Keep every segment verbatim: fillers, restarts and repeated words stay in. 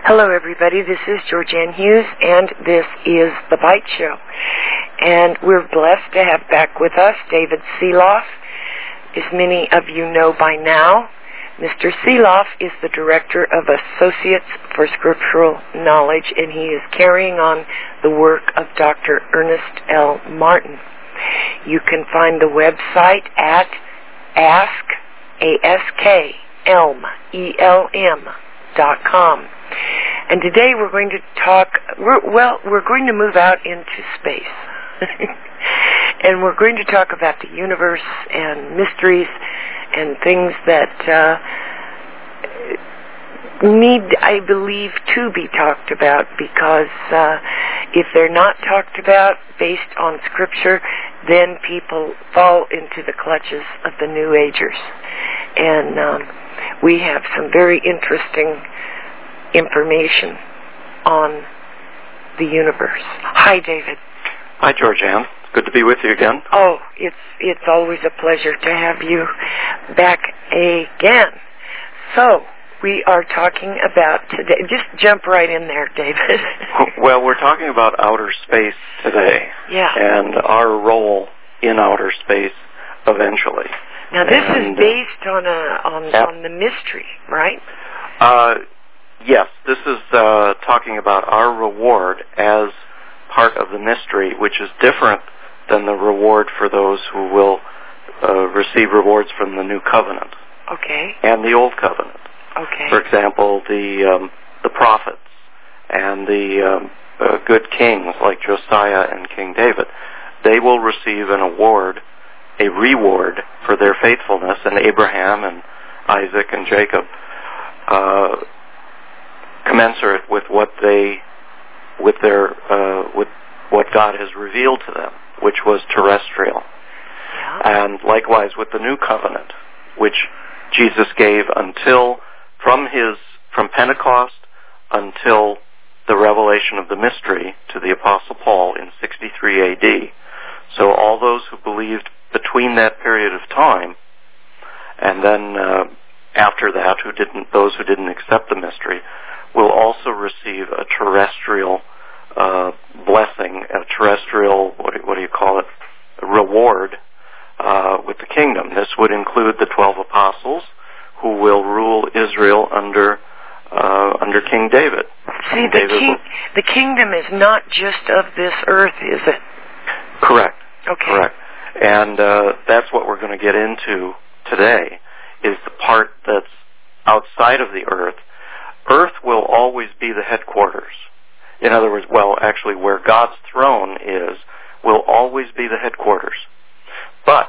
Hello, everybody. This is Georgianne Hughes, and this is The Bite Show. And we're blessed to have back with us David Seeloff. As many of you know by now, Mister Seeloff is the Director of Associates for Scriptural Knowledge, and he is carrying on the work of Doctor Ernest L. Martin. You can find the website at ask, A S K, elm, E L M, dot com. And today we're going to talk, we're, well, we're going to move out into space. And we're going to talk about the universe and mysteries and things that uh, need, I believe, to be talked about, because uh, if they're not talked about based on Scripture, then people fall into the clutches of the New Agers. And um, we have some very interesting information on the universe. Hi, David. Hi, Georgianne. Good to be with you again. Oh, it's it's always a pleasure to have you back again. So, we are talking about today. Just jump right in there, David. Well, we're talking about outer space today. Yeah. And our role in outer space eventually. Now, this and, is based on a on, yep. on the mystery, right? Uh, yes. This is uh, talking about our reward as part of the mystery, which is different than the reward for those who will uh, receive rewards from the New Covenant. Okay. And the Old Covenant. Okay. For example, the um, the prophets and the um, uh, good kings like Josiah and King David, they will receive an award, a reward for their faithfulness, and Abraham and Isaac and Jacob, uh, commensurate with what they, with their, uh, with what God has revealed to them, which was terrestrial. Yeah. And likewise with the New Covenant, which Jesus gave until, from his, from Pentecost until the revelation of the mystery to the Apostle Paul in sixty-three A D. So all those who believed between that period of time, and then uh, after that, who didn't, those who didn't accept the mystery, will also receive a terrestrial uh, blessing, a terrestrial, what do, what do you call it, a reward uh, with the kingdom. This would include the twelve apostles, who will rule Israel under uh, under King David. See, David the, king, will... the kingdom is not just of this earth, is it? Correct. Okay. Correct. And uh, that's what we're going to get into today, is the part that's outside of the earth. Earth will always be the headquarters. In other words, well, actually where God's throne is, will always be the headquarters. But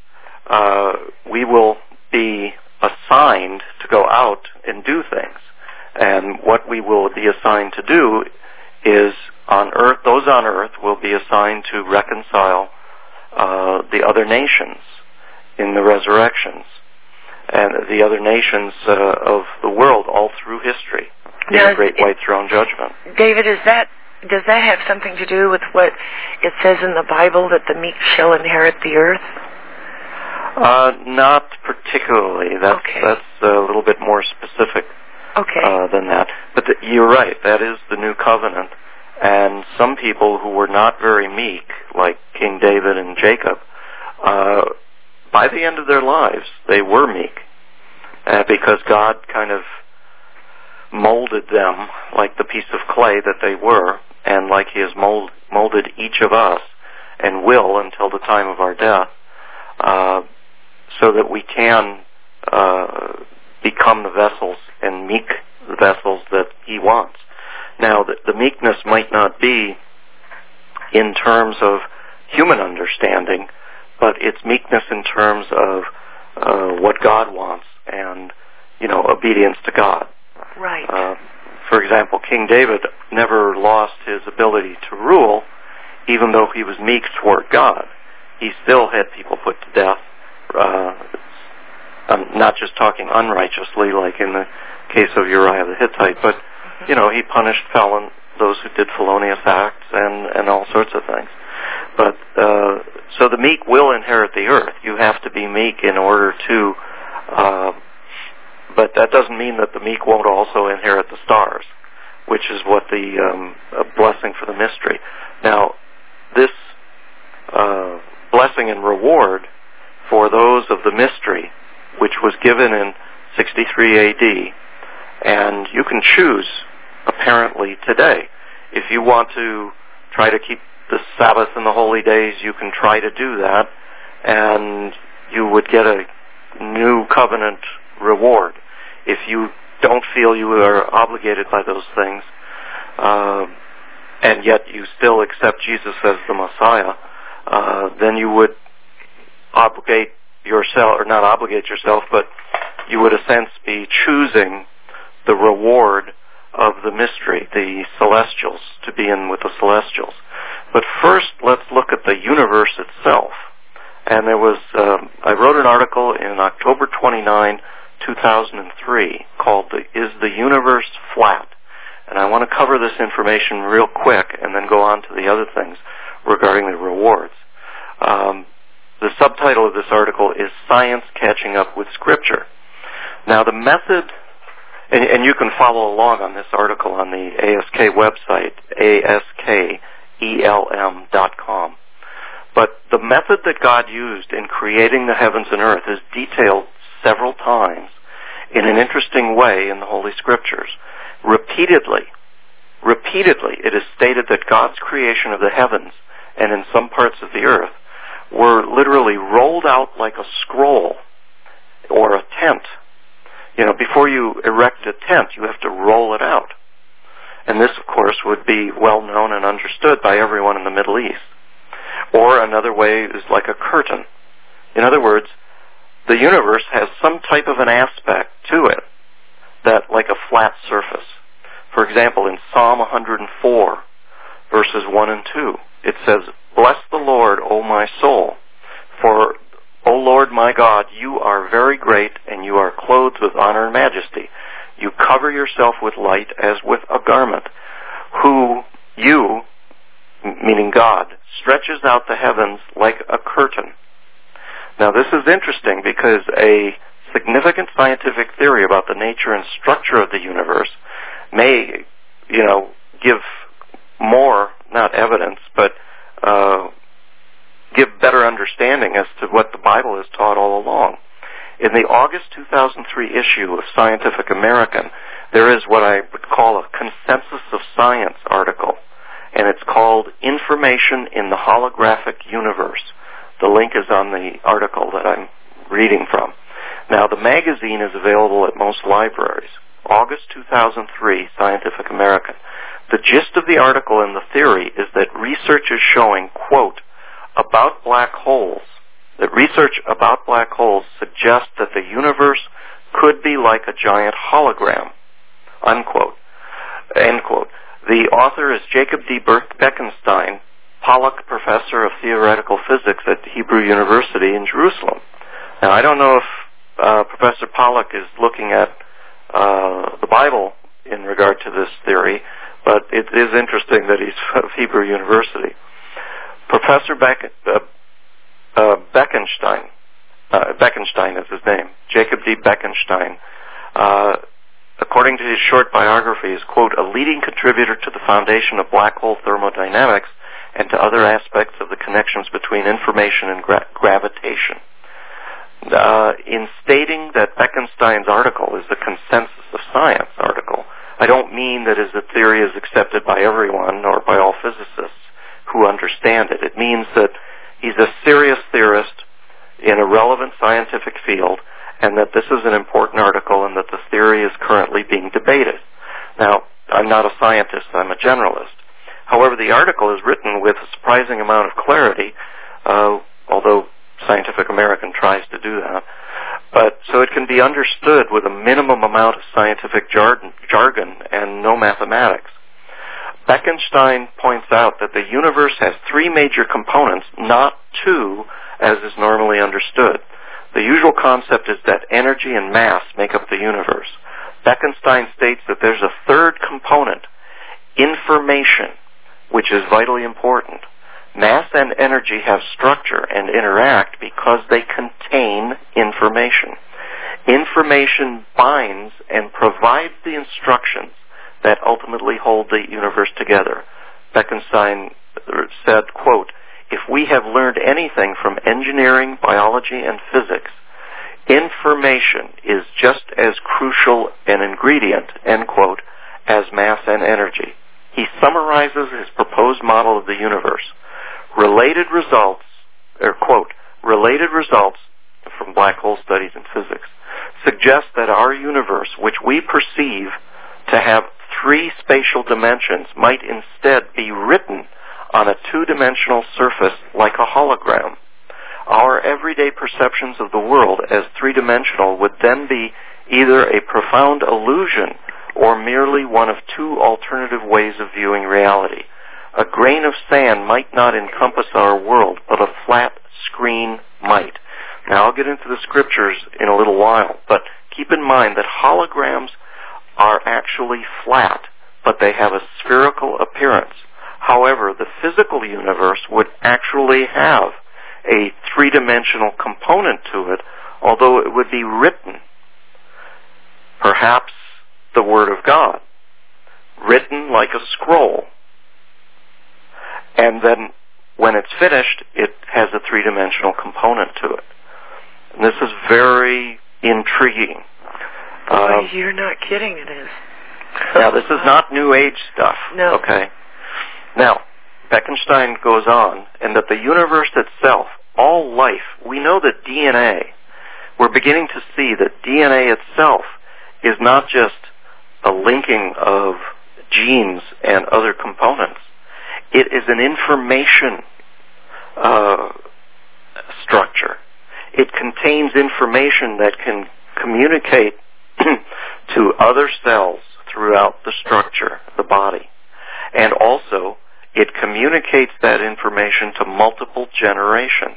uh, we will be assigned to go out and do things. And what we will be assigned to do is on earth, those on earth will be assigned to reconcile uh, the other nations in the resurrections, and the other nations uh, of the world all through history in now, the great white throne judgment. David, is that does that have something to do with what it says in the Bible, that the meek shall inherit the earth? Uh, not particularly. That's okay. that's a little bit more specific okay. uh, than that. But the, you're right. That is the New Covenant. And some people who were not very meek, like King David and Jacob, uh, by the end of their lives, they were meek, uh, because God kind of molded them like the piece of clay that they were, and like He has mold, molded each of us, and will until the time of our death, uh, so that we can uh, become the vessels and meek vessels that He wants. Now, the, the meekness might not be in terms of human understanding, but it's meekness in terms of uh, what God wants and, you know, obedience to God. Right. Uh, for example, King David never lost his ability to rule, even though he was meek toward God. He still had people put to death. Uh, I'm not just talking unrighteously, like in the case of Uriah the Hittite, but you know, he punished felon, those who did felonious acts, and, and all sorts of things. But uh, so the meek will inherit the earth. You have to be meek in order to. Uh, but that doesn't mean that the meek won't also inherit the stars. which is what the um, blessing for the mystery. Now, this uh, blessing and reward for those of the mystery, which was given in sixty-three A D, and you can choose, apparently, today. If you want to try to keep the Sabbath and the holy days, you can try to do that, and you would get a new covenant reward. If you don't feel you are obligated by those things, uh, and yet you still accept Jesus as the Messiah, uh, then you would obligate yourself, or not obligate yourself, but you would, in a sense, be choosing the reward of the mystery, the celestials, to be in with the celestials. But first, let's look at the universe itself. And there was, um, I wrote an article in October twenty-ninth, two thousand three, called the, Is the Universe Flat? And I want to cover this information real quick and then go on to the other things regarding the rewards. Um, the subtitle of this article is Science Catching Up with Scripture. Now, the method, and, and you can follow along on this article on the A S K website, A S K E L M dot com. But the method that God used in creating the heavens and earth is detailed several times in an interesting way in the Holy Scriptures. Repeatedly, repeatedly, it is stated that God's creation of the heavens and in some parts of the earth were literally rolled out like a scroll or a tent. You know, before you erect a tent, you have to roll it out. And this, of course, would be well known and understood by everyone in the Middle East. Or another way is like a curtain. In other words, the universe has some type of an aspect to it that, like a flat surface. For example, in Psalm one hundred four, verses one and two, it says, Bless the Lord, O my soul, for, O Lord my God, you are very great, and you are clothed with honor and majesty. You cover yourself with light as with a garment. Who, you, meaning God, stretches out the heavens like a curtain. Now, this is interesting because a significant scientific theory about the nature and structure of the universe may, you know, give more, not evidence, but uh, give better understanding as to what the Bible has taught all along. In the August two thousand three issue of Scientific American, there is what I would call a Consensus of Science article, and it's called Information in the Holographic Universe. The link is on the article that I'm reading from. Now, the magazine is available at most libraries. August two thousand three, Scientific American. The gist of the article and the theory is that research is showing, quote, about black holes, that research about black holes suggests that the universe could be like a giant hologram, unquote, end quote. The author is Jacob D. Bekenstein, Pollack Professor of Theoretical Physics at Hebrew University in Jerusalem. Now, I don't know if uh, Professor Pollack is looking at uh, the Bible in regard to this theory, but it is interesting that he's of Hebrew University. Professor Beck, uh, uh, Bekenstein, uh, Bekenstein is his name, Jacob D. Bekenstein, uh, according to his short biography, is, quote, a leading contributor to the foundation of black hole thermodynamics and to other aspects of the connections between information and gra- gravitation. Uh, in stating that Bekenstein's article is the Consensus of Science article, I don't mean that his theory is accepted by everyone or by all physicists who understand it. It means that he's a serious theorist in a relevant scientific field, and that this is an important article and that the theory is currently being debated. Now, I'm not a scientist, I'm a generalist. However, the article is written with a surprising amount of clarity, uh, although Scientific American tries to do that. But so it can be understood with a minimum amount of scientific jargon, jargon and no mathematics. Bekenstein points out that the universe has three major components, not two, as is normally understood. The usual concept is that energy and mass make up the universe. Bekenstein states that there's a third component, information, which is vitally important. Mass and energy have structure and interact because they contain information. Information binds and provides the instructions that ultimately hold the universe together. Bekenstein said, quote, "If we have learned anything from engineering, biology, and physics, information is just as crucial an ingredient," end quote, "as mass and energy." He summarizes his proposed model of the universe. Related results, or quote, "Related results from black hole studies in physics suggest that our universe, which we perceive to have three spatial dimensions, might instead be written on a two-dimensional surface like a hologram. Our everyday perceptions of the world as three-dimensional would then be either a profound illusion or merely one of two alternative ways of viewing reality. A grain of sand might not encompass our world, but a flat screen might." Now, I'll get into the scriptures in a little while, but keep in mind that holograms are actually flat, but they have a spherical appearance. However, the physical universe would actually have a three-dimensional component to it, although it would be written, perhaps the Word of God, written like a scroll. And then when it's finished, it has a three-dimensional component to it. And this is very intriguing. Boy, um, you're not kidding, it is. Now, this is not New Age stuff. No. Okay? Now, Bekenstein goes on, and that the universe itself, all life, we know that D N A, we're beginning to see that D N A itself is not just a linking of genes and other components. It is an information uh, structure. It contains information that can communicate to other cells throughout the structure, the body. And also, it communicates that information to multiple generations.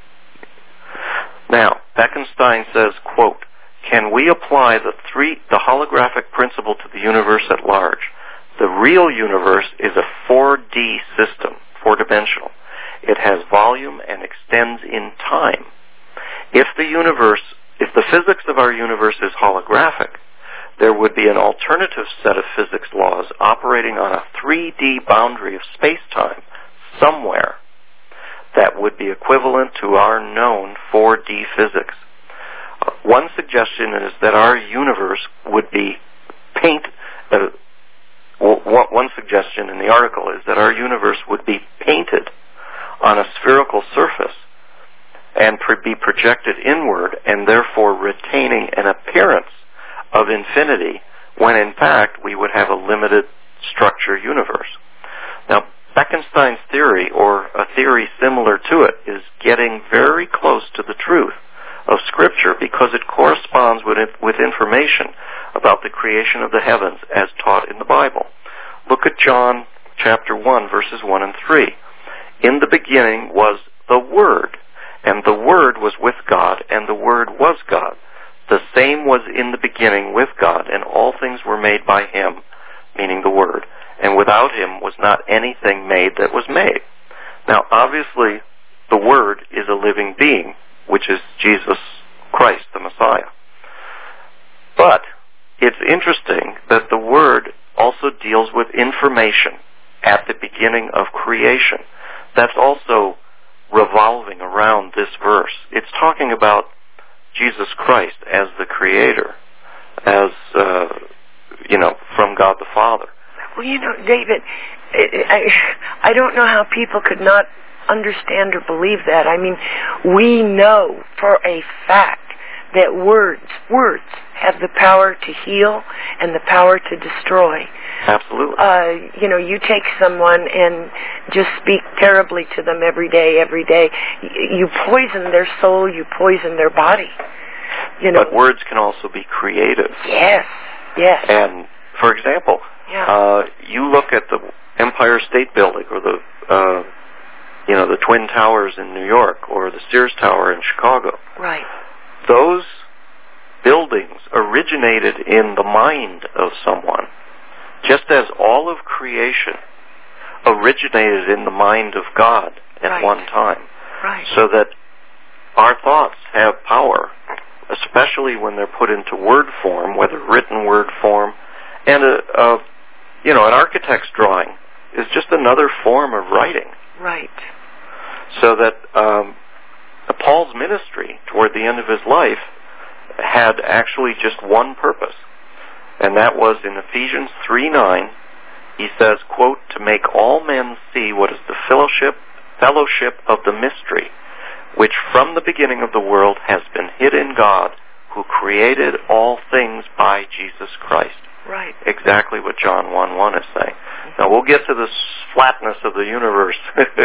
Now, Bekenstein says, quote, "Can we apply the three, the holographic principle to the universe at large? The real universe is a four D system, four-dimensional. It has volume and extends in time. If the universe, if the physics of our universe is holographic, there would be an alternative set of physics laws operating on a three D boundary of space-time somewhere that would be equivalent to our known four D physics. Uh, one suggestion is that our universe would be paint. Uh, w- one suggestion in the article is that our universe would be painted on a spherical surface and pro- be projected inward, and therefore retaining an appearance of infinity, when in fact we would have a limited structure universe. Now, Bekenstein's theory, or a theory similar to it, is getting very close to the truth of Scripture because it corresponds with, it, with information about the creation of the heavens as taught in the Bible. Look at John chapter one, verses one and three. "In the beginning was the Word, and the Word was with God, and the Word was God. The same was in the beginning with God, and all things were made by Him," meaning the Word, "and without Him was not anything made that was made." Now, obviously, the Word is a living being, which is Jesus Christ, the Messiah. But it's interesting that the Word also deals with information at the beginning of creation. That's also revolving around this verse. It's talking about Jesus Christ as the Creator, as, uh, you know, from God the Father. Well, you know, David, I, I don't know how people could not understand or believe that. I mean, we know for a fact that words, words have the power to heal and the power to destroy. Absolutely. Uh, you know, you take someone and just speak terribly to them every day, every day. You poison their soul, you poison their body. You know. But words can also be creative. Yes, yes. And, for example, yeah. uh, you look at the Empire State Building or the, uh, you know, the Twin Towers in New York or the Sears Tower in Chicago. Right. Those buildings originated in the mind of someone, just as all of creation originated in the mind of God at right. one time. Right. So that our thoughts have power, especially when they're put into word form, whether written word form, and a, a you know, an architect's drawing is just another form of writing. Right. So that um, Paul's ministry toward the end of his life had actually just one purpose, and that was in Ephesians three nine. He says, quote, to make all men see what is the fellowship, fellowship of the mystery, which from the beginning of the world has been hid in God, who created all things by Jesus Christ. Right. Exactly what John one one is saying. Now, we'll get to the flatness of the universe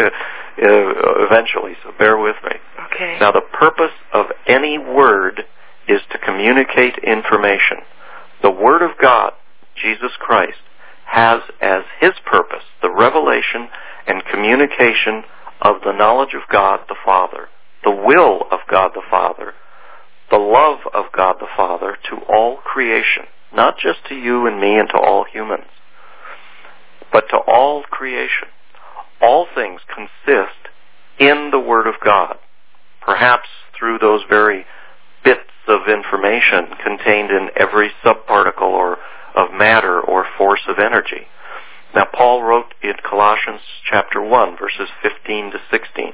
eventually, so bear with me. Okay. Now, the purpose of any word is to communicate information. The Word of God, Jesus Christ, has as his purpose the revelation and communication of the knowledge of God the Father, the will of God the Father, the love of God the Father to all creation, not just to you and me and to all humans, but to all creation. All things consist in the Word of God, perhaps through those very bits of information contained in every subparticle or of matter or force of energy. Now, Paul wrote in Colossians chapter one, verses fifteen to sixteen,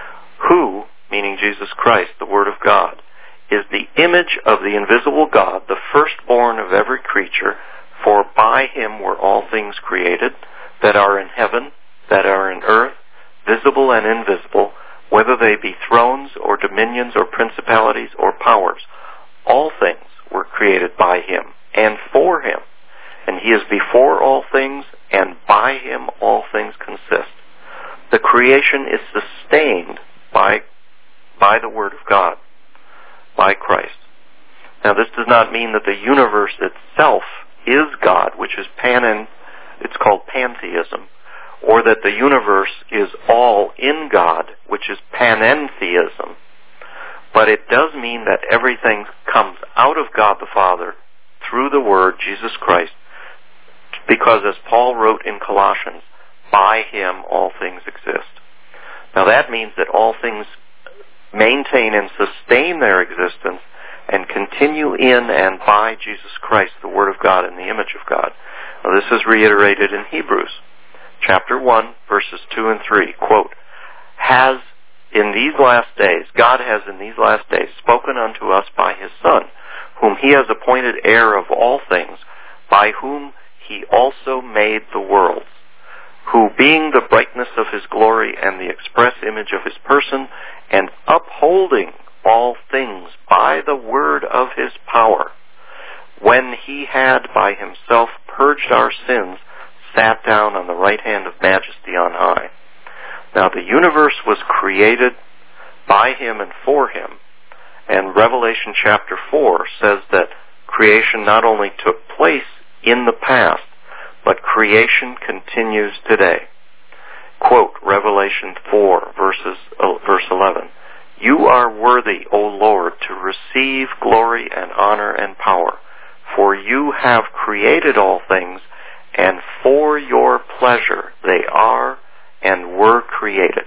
who, meaning Jesus Christ, the Word of God, is the image of the invisible God, the firstborn of every creature, for by him were all things created, that are in heaven, that are in earth, visible and invisible, whether they be thrones or dominions or principalities or powers. All things were created by him and for him, and he is before all things, and by him all things consist. The creation is sustained by, by the Word of God, by Christ. Now, this does not mean that the universe itself is God, which is pan, it's called pantheism, or that the universe is all in God, which is panentheism. But it does mean that everything comes out of God the Father through the Word, Jesus Christ, because as Paul wrote in Colossians, by him all things exist. Now that means that all things maintain and sustain their existence and continue in and by Jesus Christ, the Word of God and the image of God. Now this is reiterated in Hebrews chapter one, verses two and three, quote, has in these last days, God has in these last days spoken unto us by his Son, whom he has appointed heir of all things, by whom he also made the worlds, who being the brightness of his glory and the express image of his person, and upholding all things by the word of his power, when he had by himself purged our sins, sat down on the right hand of majesty on high. Now the universe was created by him and for him, and Revelation chapter four says that creation not only took place in the past, but creation continues today. Quote, Revelation four, verses, uh, verse eleven, you are worthy, O Lord, to receive glory and honor and power, for you have created all things, and for your pleasure they are and were created.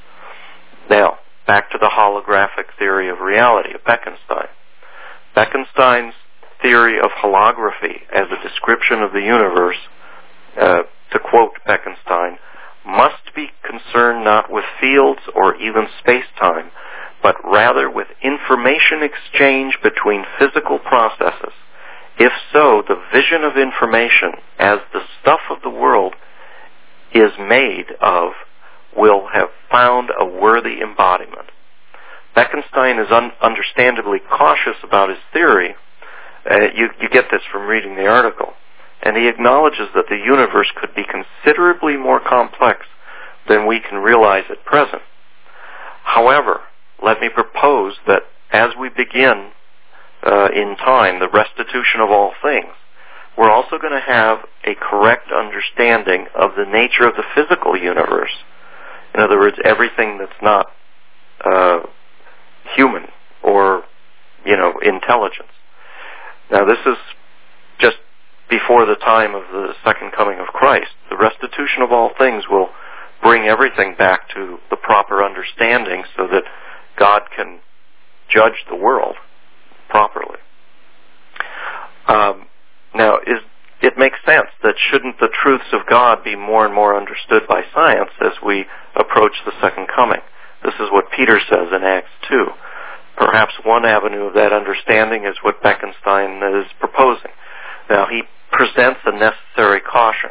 Now, back to the holographic theory of reality of Bekenstein. Bekenstein's theory of holography as a description of the universe, uh, to quote Bekenstein, must be concerned not with fields or even space-time, but rather with information exchange between physical processes. If so, the vision of information as the stuff of the world is made of will have found a worthy embodiment. Bekenstein is un- understandably cautious about his theory. Uh, you, you get this from reading the article. And he acknowledges that the universe could be considerably more complex than we can realize at present. However, let me propose that as we begin uh, in time the restitution of all things, we're also going to have a correct understanding of the nature of the physical universe. In other words, everything that's not uh, human or, you know, intelligence. Now, this is just before the time of the second coming of Christ. The restitution of all things will bring everything back to the proper understanding so that God can judge the world properly. Um, now, is, it makes sense that that shouldn't the truths of God be more and more understood by science as we approach the second coming? This is what Peter says in Acts two. Perhaps one avenue of that understanding is what Bekenstein is proposing. Now, he presents a necessary caution.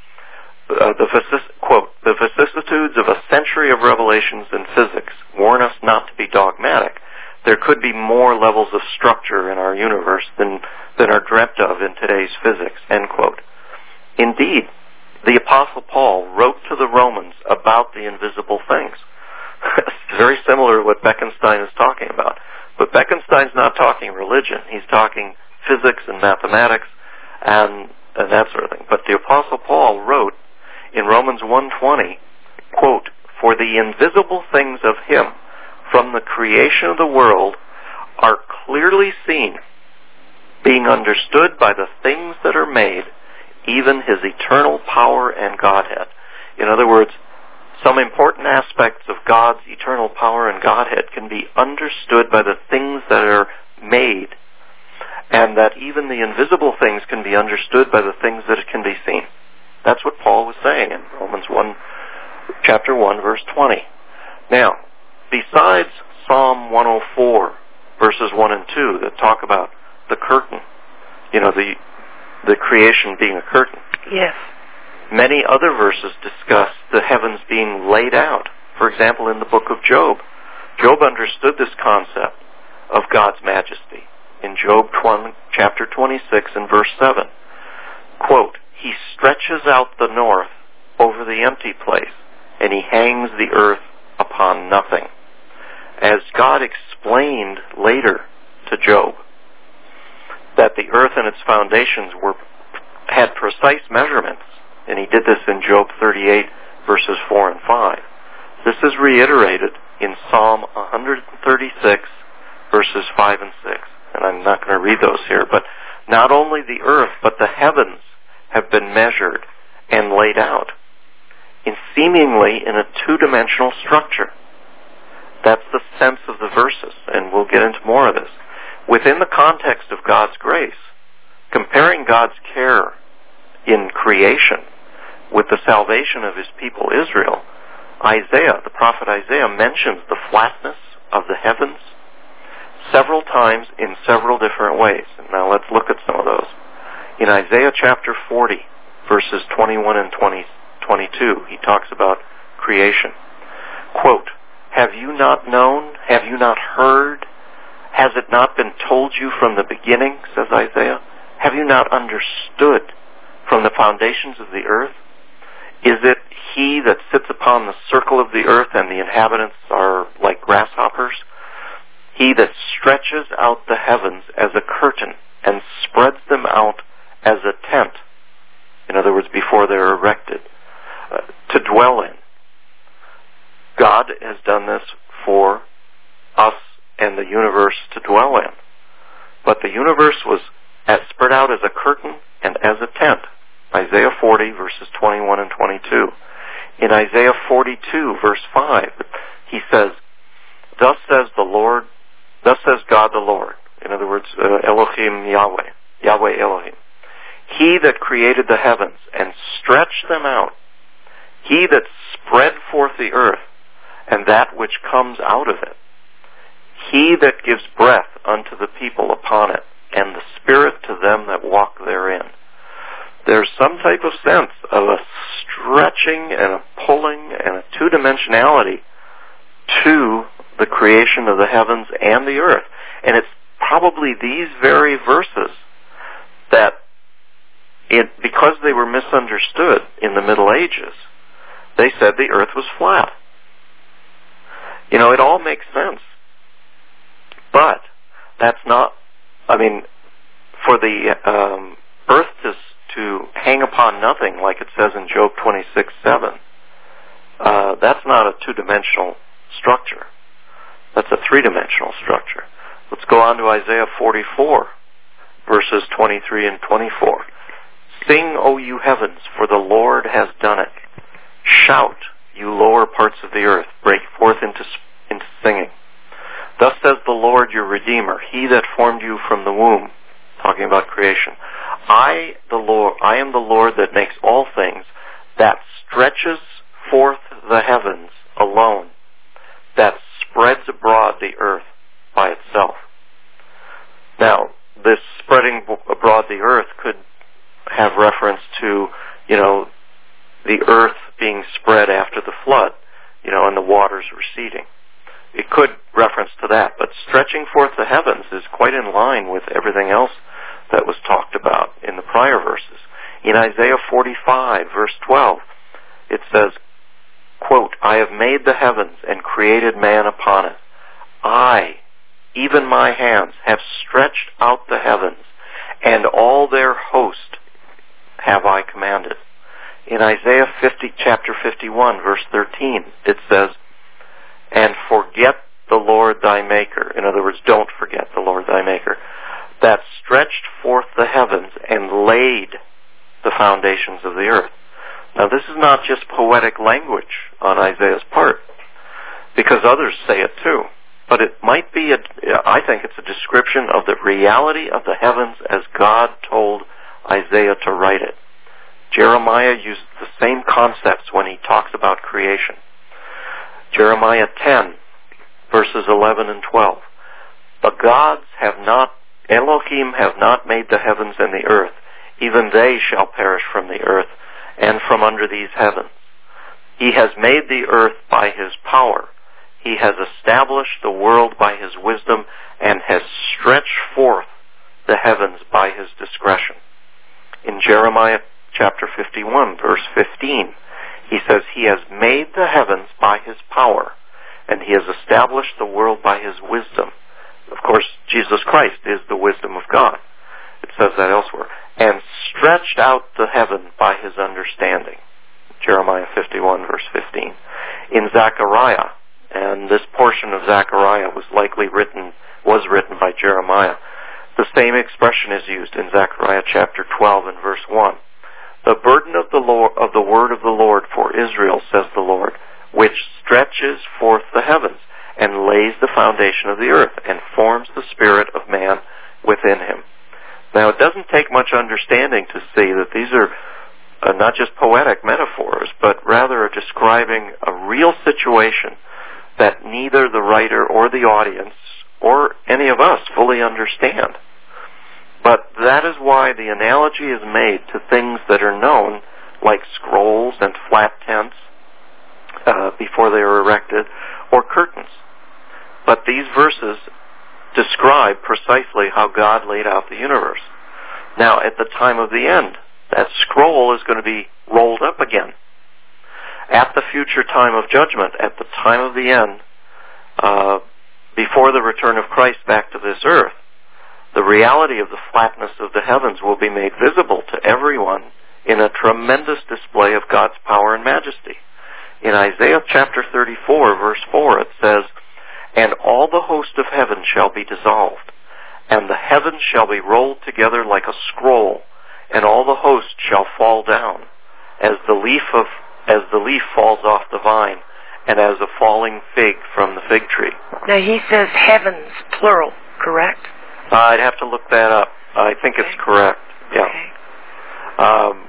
Uh, the vicis- quote, the vicissitudes of a century of revelations in physics warn us not to be dogmatic. There could be more levels of structure in our universe than, than are dreamt of in today's physics, end quote. Indeed, the Apostle Paul wrote to the Romans about the invisible things. It's very similar to what Bekenstein is talking about. But Bekenstein's not talking religion. He's talking physics and mathematics and, and that sort of thing. But the Apostle Paul wrote in Romans one twenty, quote, "For the invisible things of him from the creation of the world are clearly seen, being understood by the things that are made, even his eternal power and Godhead." In other words, some important aspects of God's eternal power and Godhead can be understood by the things that are made, and that even the invisible things can be understood by the things that can be seen. That's what Paul was saying in Romans one, chapter one, verse twenty. Now, besides Psalm one oh four, verses one and two, that talk about the curtain, you know, the the creation being a curtain. Yes. Many other verses discuss the heavens being laid out. For example, in the book of Job, Job understood this concept of God's majesty. In Job chapter twenty-six and verse seven, quote, "He stretches out the north over the empty place, and he hangs the earth upon nothing." As God explained later to Job, that the earth and its foundations were had precise measurements, and he did this in Job thirty-eight, verses four and five. This is reiterated in Psalm one thirty-six, verses five and six. And I'm not going to read those here, but not only the earth, but the heavens have been measured and laid out, in seemingly in a two-dimensional structure. That's the sense of the verses, and we'll get into more of this. Within the context of God's grace, comparing God's care in creation with the salvation of his people Israel, Isaiah, the prophet Isaiah, mentions the flatness of the heavens several times in several different ways. And now let's look at some of those. In Isaiah chapter forty, verses twenty-one and twenty, twenty-two, he talks about creation. Quote, "Have you not known? Have you not heard? Has it not been told you from the beginning," says Isaiah? "Have you not understood from the foundations of the earth? Is it he that sits upon the circle of the earth, and the inhabitants are like grasshoppers? He that stretches out the heavens as a curtain and spreads them out as a tent," in other words, before they're erected, uh, "to dwell in." God has done this for us and the universe to dwell in. But the universe was as spread out as a curtain and as a tent. Isaiah forty, verses twenty-one and twenty-two. In Isaiah forty-two, verse five, he says, "Thus says the Lord, thus says God the Lord," in other words, uh, Elohim Yahweh, Yahweh Elohim, "He that created the heavens and stretched them out, he that spread forth the earth and that which comes out of it, he that gives breath unto the people upon it, and the spirit to them that walk therein." There's some type of sense of a stretching and a pulling and a two-dimensionality to the creation of the heavens and the earth. And it's probably these very verses that, it, because they were misunderstood in the Middle Ages, they said the earth was flat. You know, it all makes sense. But that's not, I mean, for the um, earth to, to hang upon nothing, like it says in Job twenty-six seven, uh, that's not a two-dimensional structure. That's a three-dimensional structure. Let's go on to Isaiah forty-four, verses twenty-three and twenty-four. "Sing, O you heavens, for the Lord has done it. Shout, you lower parts of the earth, break forth into, into singing. Thus says the Lord your Redeemer, he that formed you from the womb," talking about creation, I, the Lord, I am the Lord that makes all things, that stretches forth the heavens alone, that spreads abroad the earth by itself. Now, this spreading abroad the earth could have reference to, you know, the earth being spread after the flood, you know, and the waters receding. It could reference to that, but stretching forth the heavens is quite in line with everything else that was talked about in the prior verses. In Isaiah forty-five, verse twelve, it says, quote, I have made the heavens and created man upon it. I, even my hands, have stretched out the heavens, and all their host have I commanded. In Isaiah fifty, chapter fifty-one, verse thirteen, it says, and forget the Lord thy Maker. In other words, don't forget the Lord thy Maker, that stretched forth the heavens and laid the foundations of the earth. Now, this is not just poetic language on Isaiah's part, because others say it too. But it might be, a, I think it's a description of the reality of the heavens as God told Isaiah to write it. Jeremiah uses the same concepts when he talks about creation. Jeremiah ten, verses eleven and twelve. The gods have not, Elohim have not made the heavens and the earth. Even they shall perish from the earth and from under these heavens. He has made the earth by his power. He has established the world by his wisdom and has stretched forth the heavens by his discretion. In Jeremiah chapter fifty-one, verse fifteen, he says, he has made the heavens by his power, and he has established the world by his wisdom. Of course, Jesus Christ is the wisdom of God. It says that elsewhere. And stretched out the heaven by his understanding. Jeremiah fifty-one, verse fifteen. In Zechariah, and this portion of Zechariah was likely written, was written by Jeremiah, the same expression is used in Zechariah chapter twelve and verse one. The burden of the Lord, of the word of the Lord for Israel, says the Lord, which stretches forth the heavens and lays the foundation of the earth and forms the spirit of man within him. Now, it doesn't take much understanding to see that these are uh, not just poetic metaphors, but rather are describing a real situation that neither the writer or the audience or any of us fully understand. But that is why the analogy is made to things that are known, like scrolls and flat tents uh, before they are erected, or curtains. But these verses describe precisely how God laid out the universe. Now, at the time of the end, that scroll is going to be rolled up again. At the future time of judgment, at the time of the end, uh, before the return of Christ back to this earth, the reality of the flatness of the heavens will be made visible to everyone in a tremendous display of God's power and majesty. In Isaiah chapter thirty-four, verse four, it says, and all the host of heaven shall be dissolved, and the heavens shall be rolled together like a scroll, and all the host shall fall down, as the leaf of as the leaf falls off the vine, and as a falling fig from the fig tree. Now he says heavens, plural, correct? Uh, I'd have to look that up. I think okay. It's correct. Yeah. Okay. Um,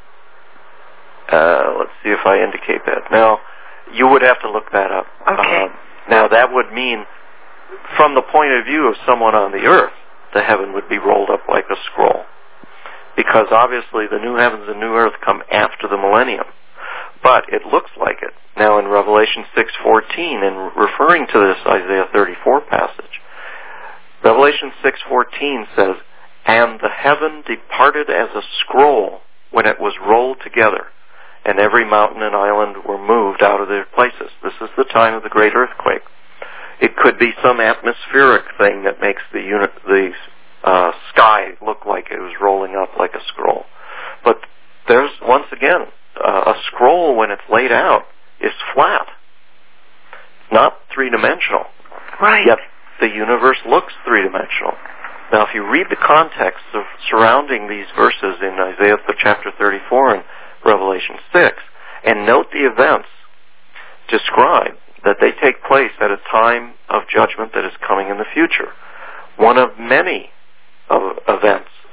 uh, let's see if I indicate that. Now, you would have to look that up. Okay. Um, now, that would mean, from the point of view of someone on the earth, the heaven would be rolled up like a scroll. Because obviously the new heavens and new earth come after the millennium. But it looks like it. Now, in Revelation six fourteen, and referring to this Isaiah thirty-four passage, Revelation six fourteen says, and the heaven departed as a scroll when it was rolled together, and every mountain and island were moved out of their places. This is the time of the great earthquake. It could be some atmospheric thing that makes the unit, the uh, sky look like it was rolling up like a scroll. But there's, once again, uh, a scroll when it's laid out is flat, not three-dimensional. Right. Yet the universe looks three-dimensional. Now, if you read the context of surrounding these verses in Isaiah chapter thirty-four and Revelation six, and note the events described, that they take place at a time of judgment that is coming in the future. One of many of events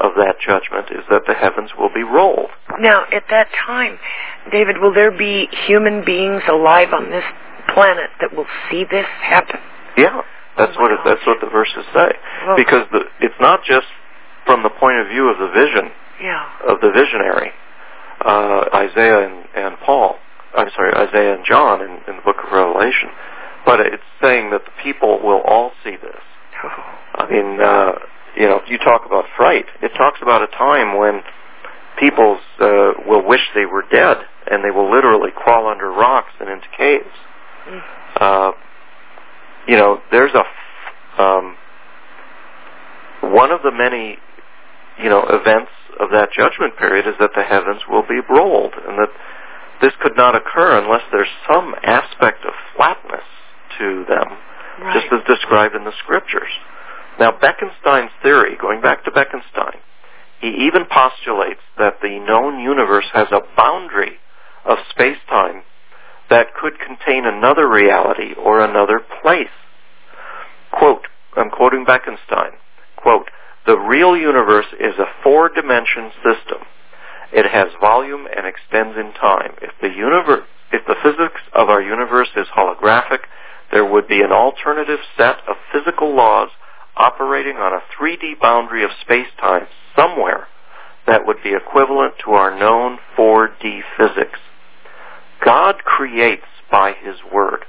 of that judgment is that the heavens will be rolled. Now, at that time, David, will there be human beings alive on this planet that will see this happen? Yeah, that's oh what it, that's what the verses say. Well, because the, it's not just from the point of view of the vision, yeah. of the visionary, uh, Isaiah and, and Paul. I'm sorry, Isaiah and John in, in the book of Revelation. But it's saying that the people will all see this. Oh. I mean, uh, you know, you talk about fright. It talks about a time when people uh, will wish they were dead, and they will literally crawl under rocks and into caves. Mm. Uh, you know, there's a um, one of the many, you know, events of that judgment period is that the heavens will be rolled, and that this could not occur unless there's some aspect of flatness to them, right. just as described in the scriptures. Now, Bekenstein's theory, going back to Bekenstein, he even postulates that the known universe has a boundary of space-time that could contain another reality or another place. Quote, I'm quoting Bekenstein, quote, the real universe is a four-dimension system. It has volume and extends in time. If the universe, if the physics of our universe is holographic, there would be an alternative set of physical laws operating on a three D boundary of space-time somewhere that would be equivalent to our known four D physics. God creates by His Word.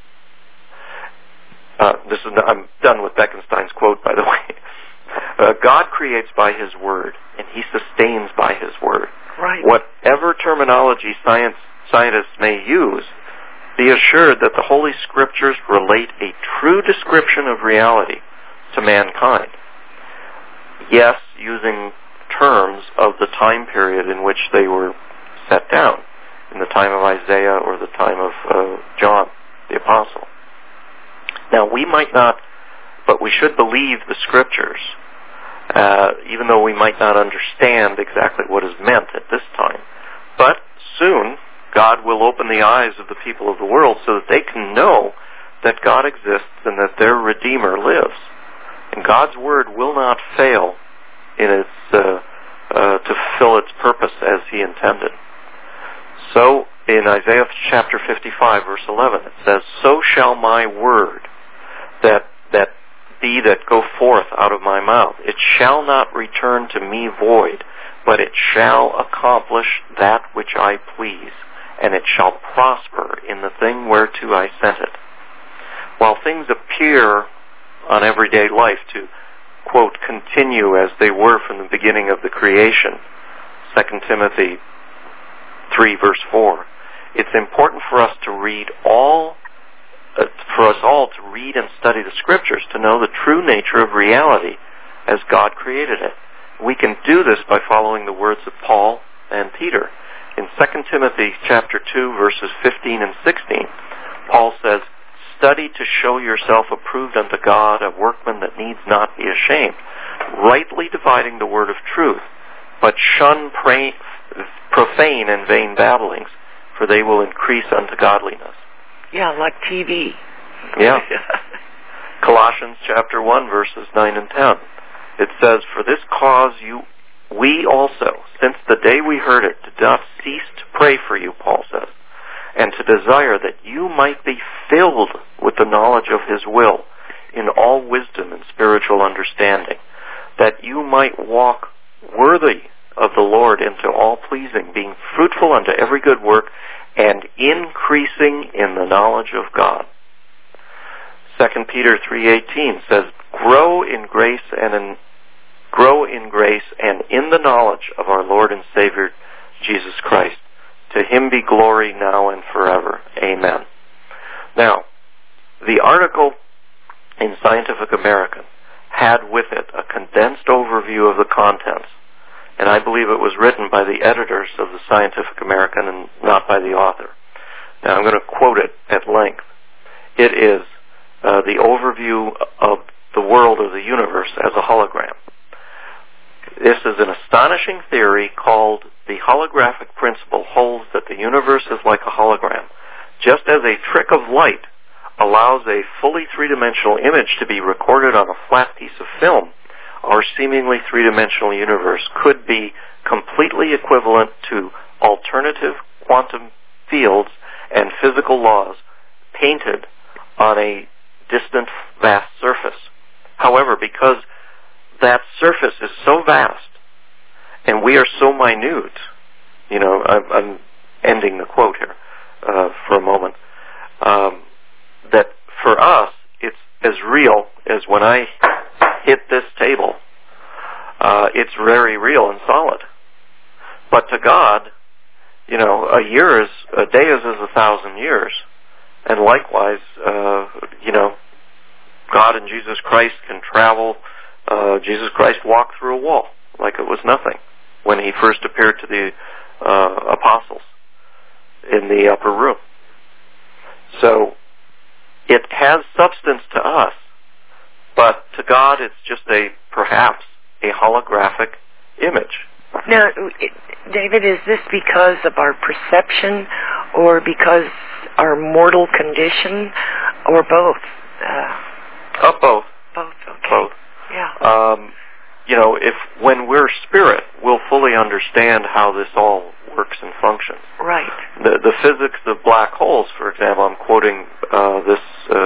Uh, this is, I'm done with Bekenstein's quote, by the way. Uh, God creates by His Word, and He sustains by His Word. Right. Whatever terminology science scientists may use, be assured that the Holy Scriptures relate a true description of reality to mankind. Yes, using terms of the time period in which they were set down, in the time of Isaiah or the time of uh, John the Apostle. Now, we might not, but we should believe the Scriptures, uh, even though we might not understand exactly what is meant at this time. But soon, God will open the eyes of the people of the world so that they can know that God exists and that their Redeemer lives. And God's Word will not fail in its uh, uh, to fulfill its purpose as He intended. So, in Isaiah chapter fifty-five, verse eleven, it says, so shall my word that that be that go forth out of my mouth. It shall not return to me void, but it shall accomplish that which I please, and it shall prosper in the thing whereto I sent it. While things appear on everyday life to, quote, continue as they were from the beginning of the creation, Second Timothy three, verse four, it's important for us to read all Uh, for us all to read and study the Scriptures to know the true nature of reality as God created it. We can do this by following the words of Paul and Peter. In Second Timothy chapter two, verses fifteen and sixteen, Paul says, study to show yourself approved unto God, a workman that needs not be ashamed, rightly dividing the word of truth, but shun pra- profane and vain babblings, for they will increase unto godliness. Yeah, like T V. Yeah. Colossians chapter one, verses nine and ten. It says, for this cause you, we also, since the day we heard it, did not cease to pray for you, Paul says, and to desire that you might be filled with the knowledge of His will in all wisdom and spiritual understanding, that you might walk worthy of the Lord into all pleasing, being fruitful unto every good work, and increasing in the knowledge of God. Second Peter three eighteen says, grow in grace and in grow in grace and in the knowledge of our Lord and Savior Jesus Christ. To Him be glory now and forever. Amen. Now, the article in Scientific American had with it a condensed overview of the contents, and I believe it was written by the editors of the Scientific American and not by the author. Now I'm going to quote it at length. It is uh, the overview of the world or the universe as a hologram. This is an astonishing theory called the holographic principle holds that the universe is like a hologram. Just as a trick of light allows a fully three-dimensional image to be recorded on a flat piece of film, our seemingly three-dimensional universe could be completely equivalent to alternative quantum fields and physical laws painted on a distant, vast surface. However, because that surface is so vast and we are so minute, you know, I'm, I'm ending the quote here uh, for a moment, um, that for us it's as real as when I hit this table. Uh, it's very real and solid. But to God, you know, a year is, a day is as a thousand years. And likewise, uh, you know, God and Jesus Christ can travel. Uh, Jesus Christ walked through a wall like it was nothing when he first appeared to the uh, apostles in the upper room. So it has substance to us, but to God it's just a, perhaps, a holographic image. Now, David, is this because of our perception or because our mortal condition or both? Uh, uh, both. Both, okay. Both. Yeah. Um, you know, if when we're spirit, we'll fully understand how this all works and functions. Right. The, the physics of black holes, for example, I'm quoting uh, this uh,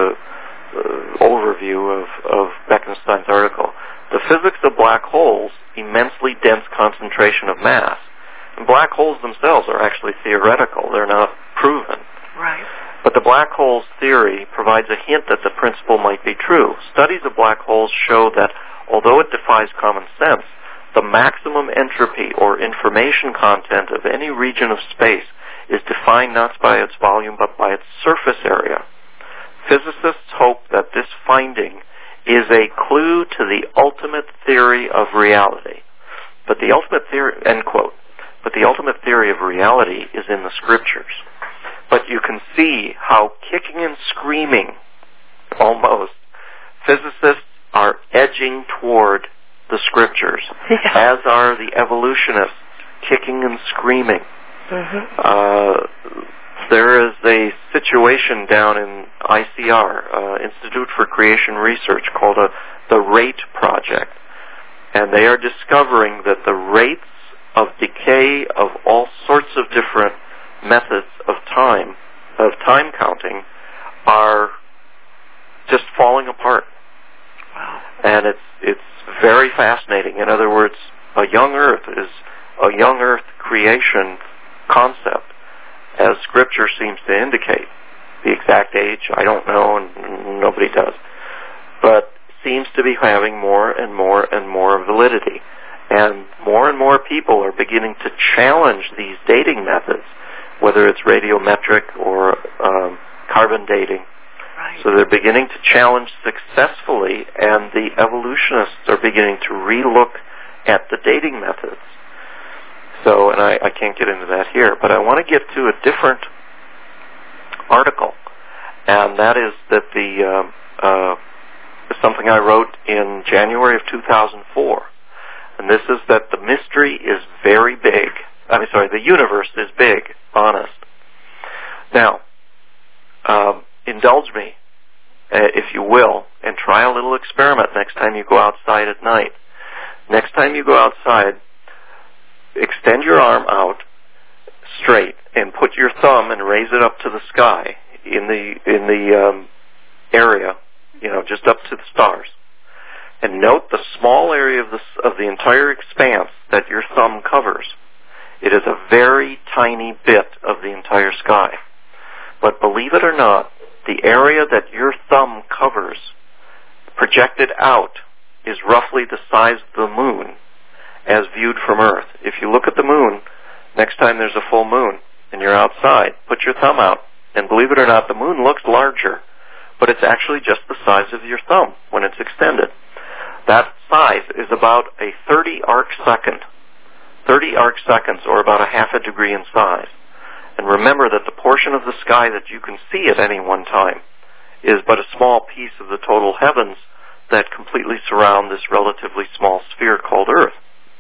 uh, overview of, of Bekenstein's article. The physics of black holes, immensely dense concentration of mass. And black holes themselves are actually theoretical. They're not proven. Right. But the black holes theory provides a hint that the principle might be true. Studies of black holes show that although it defies common sense, the maximum entropy or information content of any region of space is defined not by its volume but by its surface area. Physicists hope that this finding is a clue to the ultimate theory of reality. But the ultimate theory, end quote, but the ultimate theory of reality is in the scriptures. But you can see how kicking and screaming, almost, physicists are edging toward the scriptures, yeah. as are the evolutionists kicking and screaming. Mm-hmm. Uh, there is a situation down in I C R, uh, Institute for Creation Research, called a, the RATE project. And they are discovering that the rates of decay of all sorts of different methods of time, of time counting, are just falling apart. Wow. And it's it's very fascinating. In other words, a young Earth is a young Earth creation concept, as Scripture seems to indicate. The exact age, I don't know, and nobody does. But seems to be having more and more and more validity. And more and more people are beginning to challenge these dating methods, whether it's radiometric or um, carbon dating. Right. So they're beginning to challenge successfully, and the evolutionists are beginning to relook at the dating methods. So, and I, I can't get into that here, but I want to get to a different article, and that is that the uh, uh, something I wrote in January of two thousand four, and this is that the mystery is very big. I'm sorry, the universe is big, honest. Now, um, indulge me, uh, if you will, and try a little experiment next time you go outside at night. Next time you go outside, extend your arm out straight and put your thumb and raise it up to the sky in the in the um, area, you know, just up to the stars. And note the small area of the of the entire expanse that your thumb covers. It is a very tiny bit of the entire sky. But believe it or not, the area that your thumb covers, projected out, is roughly the size of the moon as viewed from Earth. If you look at the moon, next time there's a full moon and you're outside, put your thumb out, and believe it or not, the moon looks larger, but it's actually just the size of your thumb when it's extended. That size is about a thirty arc second. thirty arc seconds, or about a half a degree in size. And remember that the portion of the sky that you can see at any one time is but a small piece of the total heavens that completely surround this relatively small sphere called Earth.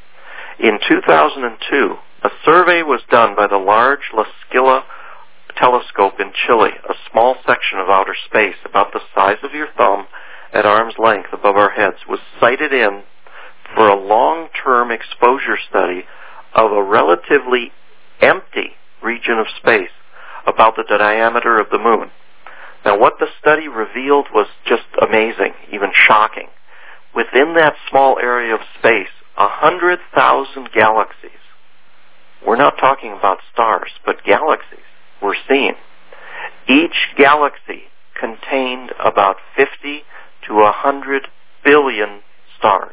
In two thousand two, a survey was done by the Large La Silla telescope in Chile, a small section of outer space about the size of your thumb at arm's length above our heads, was sighted in for a long-term exposure study of a relatively empty region of space about the diameter of the moon. Now, what the study revealed was just amazing, even shocking. Within that small area of space, a hundred thousand galaxies, we're not talking about stars, but galaxies, were seen. Each galaxy contained about fifty to one hundred billion stars.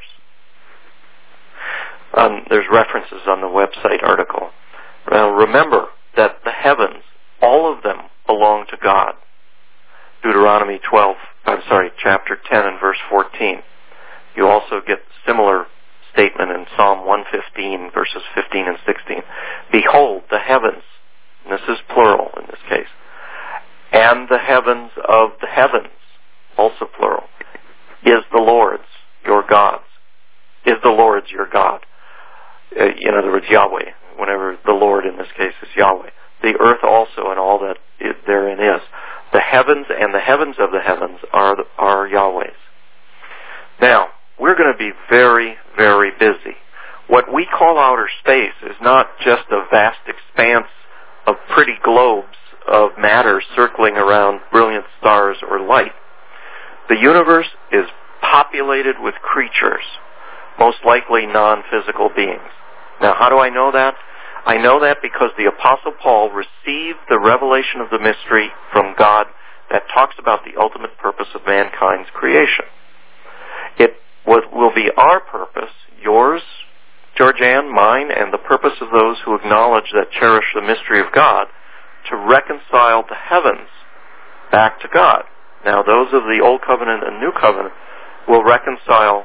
Um, there's references on the website article. Now, remember that the heavens, all of them, belong to God. Deuteronomy twelve, I'm sorry, chapter ten and verse fourteen. You also get similar statement in Psalm one fifteen, verses fifteen and sixteen. Behold, the heavens, and this is plural in this case, and the heavens of the heavens, also plural, is the Lord's, your God's. Is the Lord's your God? Uh, in other words, Yahweh, whenever the Lord in this case is Yahweh. The earth also and all that it, therein is. The heavens and the heavens of the heavens are, are Yahweh's. Now, we're going to be very, very busy. What we call outer space is not just a vast expanse of pretty globes of matter circling around brilliant stars or light. The universe is populated with creatures, most likely non-physical beings. Now, how do I know that? I know that because the Apostle Paul received the revelation of the mystery from God that talks about the ultimate purpose of mankind's creation. It will be our purpose, yours, Georgianne, mine, and the purpose of those who acknowledge that cherish the mystery of God, to reconcile the heavens back to God. Now, those of the Old Covenant and New Covenant will reconcile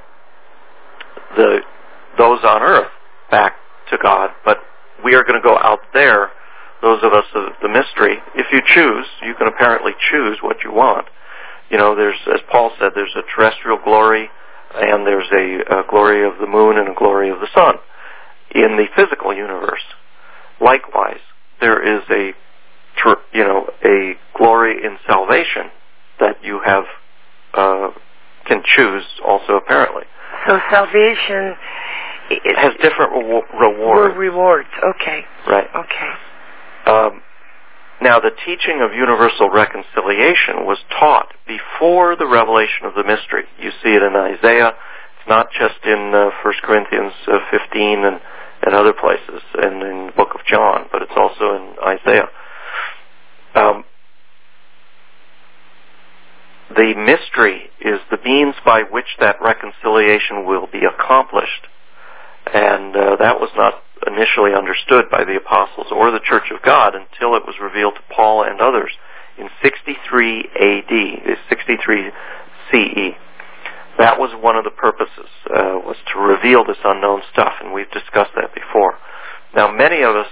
the those on earth back to God, but we are going to go out there, those of us of the mystery. If you choose, you can apparently choose what you want. You know, there's, as Paul said, there's a terrestrial glory, and there's a, a glory of the moon and a glory of the sun in the physical universe. Likewise, there is a, you know, a glory in salvation that you have uh, can choose also apparently. So salvation it has different re- rewards. Rewards, okay. Right. Okay. Um, now, the teaching of universal reconciliation was taught before the revelation of the mystery. You see it in Isaiah. It's not just in uh, First Corinthians uh, fifteen and, and other places, and in the book of John, but it's also in Isaiah. Um, the mystery is the means by which that reconciliation will be accomplished. And uh, that was not initially understood by the apostles or the Church of God until it was revealed to Paul and others in sixty-three A D, sixty-three C E. That was one of the purposes, uh, was to reveal this unknown stuff, and we've discussed that before. Now, many of us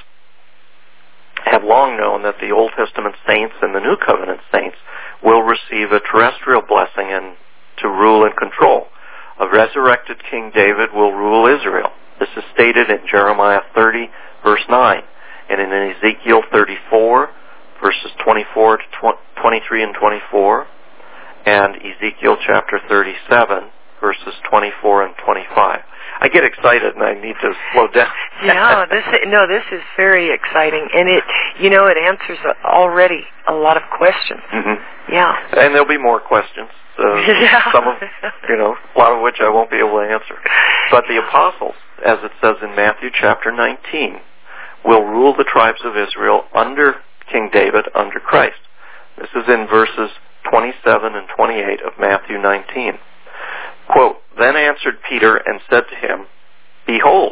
have long known that the Old Testament saints and the New Covenant saints will receive a terrestrial blessing and to rule and control. A resurrected King David will rule Israel. This is stated in Jeremiah thirty, verse nine, and in Ezekiel thirty-four, verses twenty-four to twenty-three and twenty-four, and Ezekiel chapter thirty-seven, verses twenty-four and twenty-five. I get excited and I need to slow down. Yeah, this no, this is very exciting, and it, you know, it answers already a lot of questions. Mm-hmm. Yeah, and there'll be more questions. Uh, yeah. Some of, you know, a lot of which I won't be able to answer. But the apostles, as it says in Matthew chapter nineteen, will rule the tribes of Israel under King David, under Christ. This is in verses twenty-seven and twenty-eight of Matthew nineteen. Quote, then answered Peter and said to him, behold,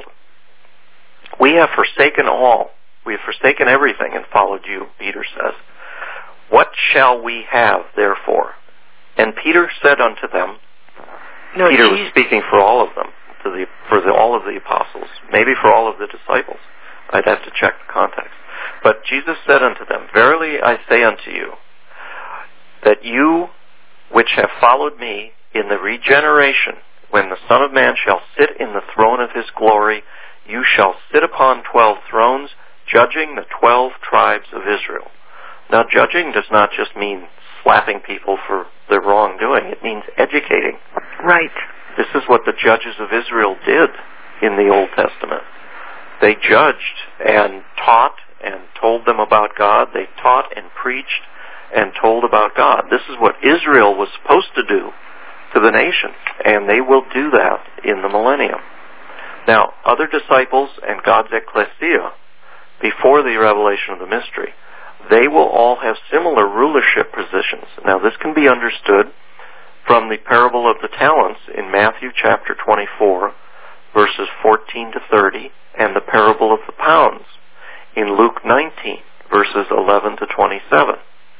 we have forsaken all. We have forsaken everything and followed you, Peter says. What shall we have, therefore? And Peter said unto them, no, Peter geez. was speaking for all of them, to the, for the, all of the apostles, maybe for all of the disciples. I'd have to check the context. But Jesus said unto them, verily I say unto you, that you which have followed me in the regeneration, when the Son of Man shall sit in the throne of his glory, you shall sit upon twelve thrones, judging the twelve tribes of Israel. Now, judging does not just mean slapping people for their wrongdoing. It means educating. Right. This is what the judges of Israel did in the Old Testament. They judged and taught and told them about God. They taught and preached and told about God. This is what Israel was supposed to do to the nations, and they will do that in the millennium. Now, other disciples and God's ecclesia, before the revelation of the mystery, they will all have similar rulership positions. Now, this can be understood from the parable of the talents in Matthew chapter twenty-four, verses fourteen to thirty, and the parable of the pounds in Luke nineteen, verses eleven to twenty-seven.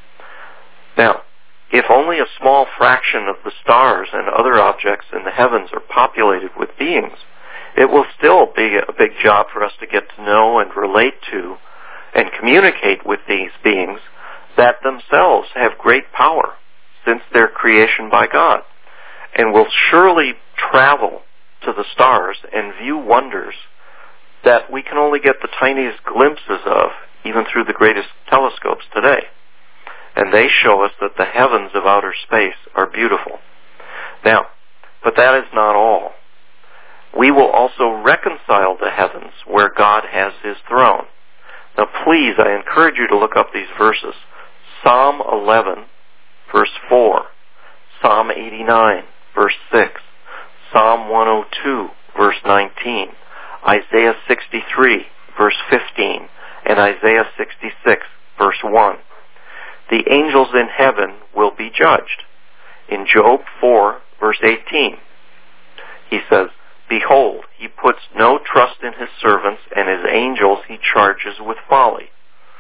Now, if only a small fraction of the stars and other objects in the heavens are populated with beings, it will still be a big job for us to get to know and relate to and communicate with these beings that themselves have great power since their creation by God, and will surely travel to the stars and view wonders that we can only get the tiniest glimpses of, even through the greatest telescopes today. And they show us that the heavens of outer space are beautiful. Now, but that is not all. We will also reconcile the heavens where God has His throne. Now please, I encourage you to look up these verses. Psalm eleven, verse four. Psalm eighty-nine, verse six. Psalm one oh two, verse nineteen. Isaiah sixty-three, verse fifteen. And Isaiah sixty-six, verse one. The angels in heaven will be judged. In Job four, verse eighteen, he says, "Behold, he puts no trust in his servants, and his angels he charges with folly."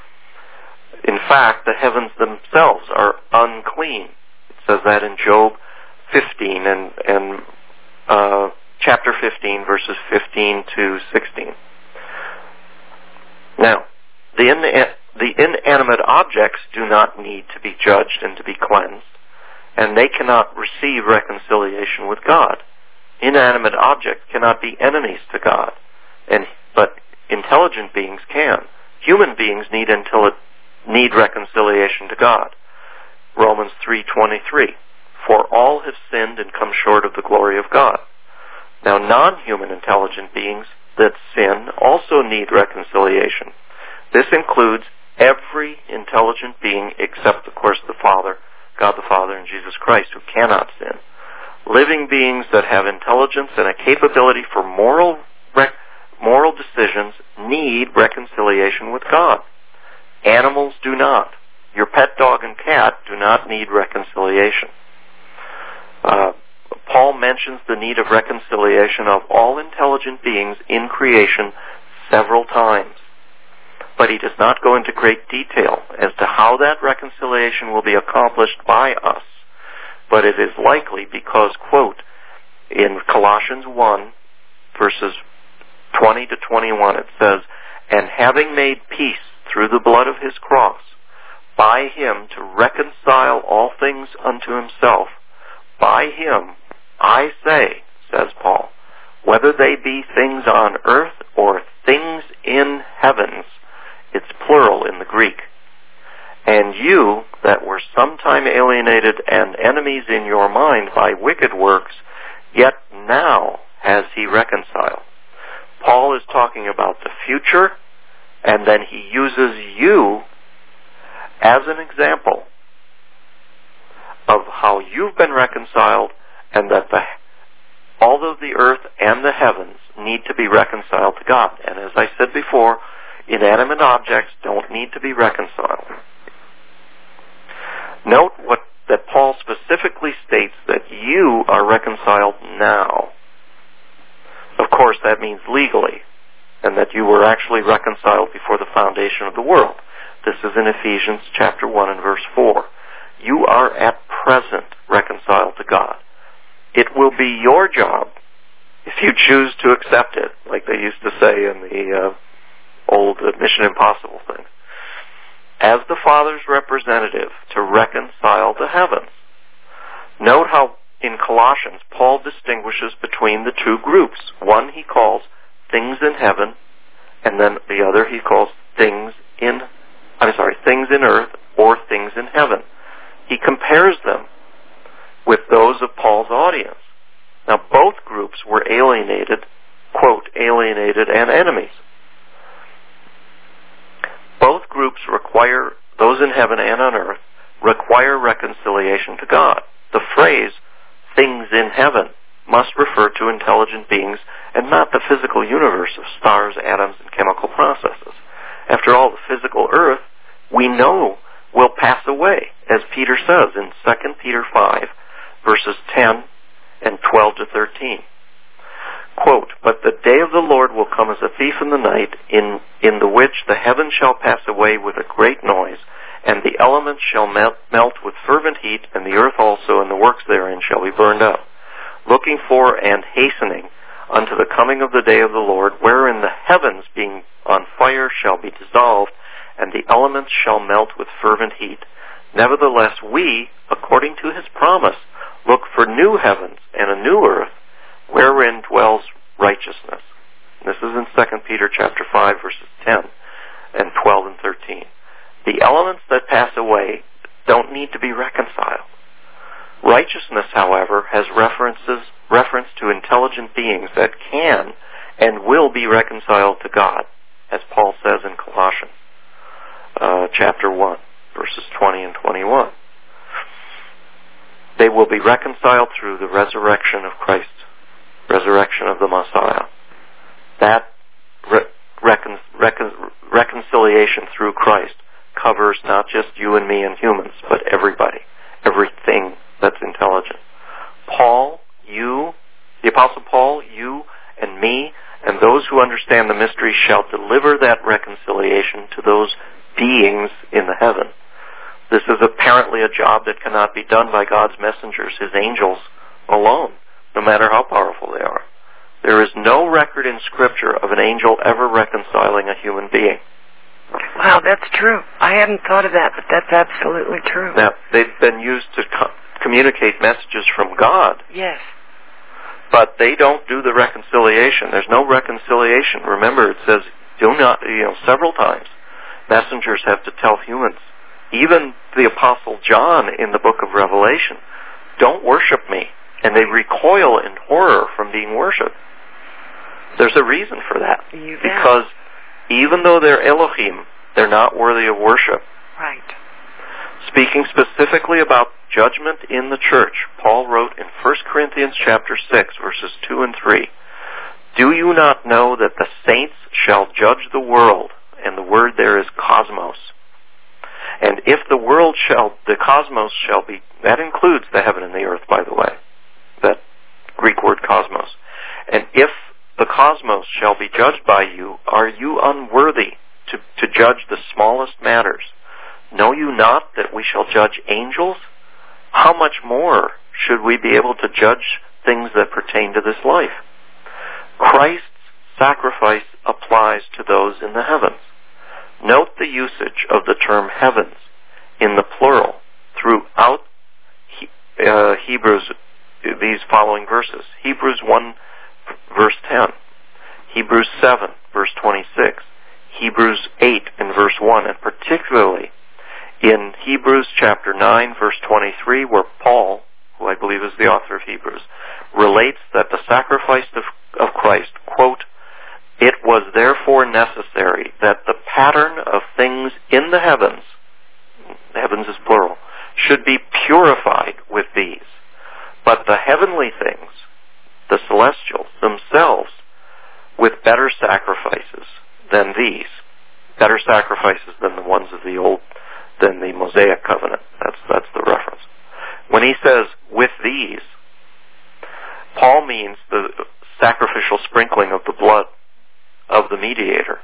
In fact, the heavens themselves are unclean. It says that in Job fifteen and, and uh, chapter fifteen, verses fifteen to sixteen. Now, the in, the inanimate objects do not need to be judged and to be cleansed, and they cannot receive reconciliation with God. Inanimate objects cannot be enemies to God, and but intelligent beings can. Human beings need until it need reconciliation to God. Romans three twenty-three. For all have sinned and come short of the glory of God. Now, non-human intelligent beings that sin also need reconciliation. This includes every intelligent being except, of course, the Father, God the Father, and Jesus Christ, who cannot sin. Living beings that have intelligence and a capability for moral rec- moral decisions need reconciliation with God. Animals do not. Your pet dog and cat do not need reconciliation. Uh, Paul mentions the need of reconciliation of all intelligent beings in creation several times, but he does not go into great detail as to how that reconciliation will be accomplished by us. But it is likely because, quote, in Colossians one, verses twenty to twenty-one, it says, "And having made peace through the blood of his cross, by him to reconcile all things unto himself, by him, I say," says Paul, "whether they be things on earth or things in heavens," it's plural in the Greek, "and you that were sometime alienated and enemies in your mind by wicked works, yet now has he reconciled." Paul is talking about the future, and then he uses you as an example of how you've been reconciled, and that the, although the earth and the heavens need to be reconciled to God. And as I said before, inanimate objects don't need to be reconciled. Note what that Paul specifically states that you are reconciled now. Of course, that means legally, and that you were actually reconciled before the foundation of the world. This is in Ephesians chapter one and verse four. You are at present reconciled to God. It will be your job, if you choose to accept it, like they used to say in the uh, old uh, Mission Impossible thing, as the Father's representative to reconcile the heavens. Note how in Colossians, Paul distinguishes between the two groups. One he calls things in heaven, and then the other he calls things in, I'm sorry, things in earth or things in heaven. He compares them with those of Paul's audience. Now, both groups were alienated, quote, alienated and enemies. Both groups require, those in heaven and on earth, require reconciliation to God. The phrase, things in heaven, must refer to intelligent beings and not the physical universe of stars, atoms, and chemical processes. After all, the physical earth, we know, will pass away, as Peter says in Second Peter five, verses ten and twelve to thirteen. Quote, but the day of the Lord will come as a thief in the night, in, in the which the heavens shall pass away with a great noise, and the elements shall melt, melt with fervent heat, and the earth also and the works therein shall be burned up. Looking for and hastening unto the coming of the day of the Lord, wherein the heavens being on fire shall be dissolved, and the elements shall melt with fervent heat. Nevertheless, we, according to his promise, look for new heavens and a new earth, wherein dwells righteousness. This is in Second Peter chapter five, verses ten and twelve and thirteen. The elements that pass away don't need to be reconciled. Righteousness, however, has references reference to intelligent beings that can and will be reconciled to God, as Paul says in Colossians uh, chapter one, verses twenty and twenty-one. They will be reconciled through the resurrection of Christ, resurrection of the Messiah. That re- recon- recon- reconciliation through Christ covers not just you and me and humans, but everybody, everything that's intelligent. Paul, you, the Apostle Paul, you and me, and those who understand the mystery shall deliver that reconciliation to those beings in the heaven. This is apparently a job that cannot be done by God's messengers, his angels, alone, no matter how powerful they are. There is no record in Scripture of an angel ever reconciling a human being. Wow, that's true. I hadn't thought of that, but that's absolutely true. Now, they've been used to co- communicate messages from God. Yes. But they don't do the reconciliation. There's no reconciliation. Remember, it says, do not, you know, several times, messengers have to tell humans, even the Apostle John in the book of Revelation, don't worship me. And they recoil in horror from being worshipped. There's a reason for that. You bet. Because even though they're Elohim, they're not worthy of worship. Right. Speaking specifically about judgment in the church, Paul wrote in First Corinthians chapter six, verses two and three, do you not know that the saints shall judge the world? And the word there is cosmos. And if the world shall, the cosmos shall be, that includes the heaven and the earth, by the way, that Greek word cosmos. And if the cosmos shall be judged by you, are you unworthy to, to judge the smallest matters? Know you not that we shall judge angels? How much more should we be able to judge things that pertain to this life? Christ's sacrifice applies to those in the heavens. Note the usage of the term heavens in the plural throughout uh, Hebrews, these following verses. Hebrews one, verse ten. Hebrews seven, verse twenty-six. Hebrews eight and verse one, and particularly in Hebrews chapter nine, verse twenty-three, where Paul, who I believe is the author of Hebrews, relates that the sacrifice of, of Christ, quote, it was therefore necessary that the pattern of things in the heavens, heavens is plural, should be purified with these. But the heavenly things, the celestials themselves, with better sacrifices than these, better sacrifices than the ones of the old, than the Mosaic covenant. That's that's the reference. When he says with these, Paul means the sacrificial sprinkling of the blood of the mediator.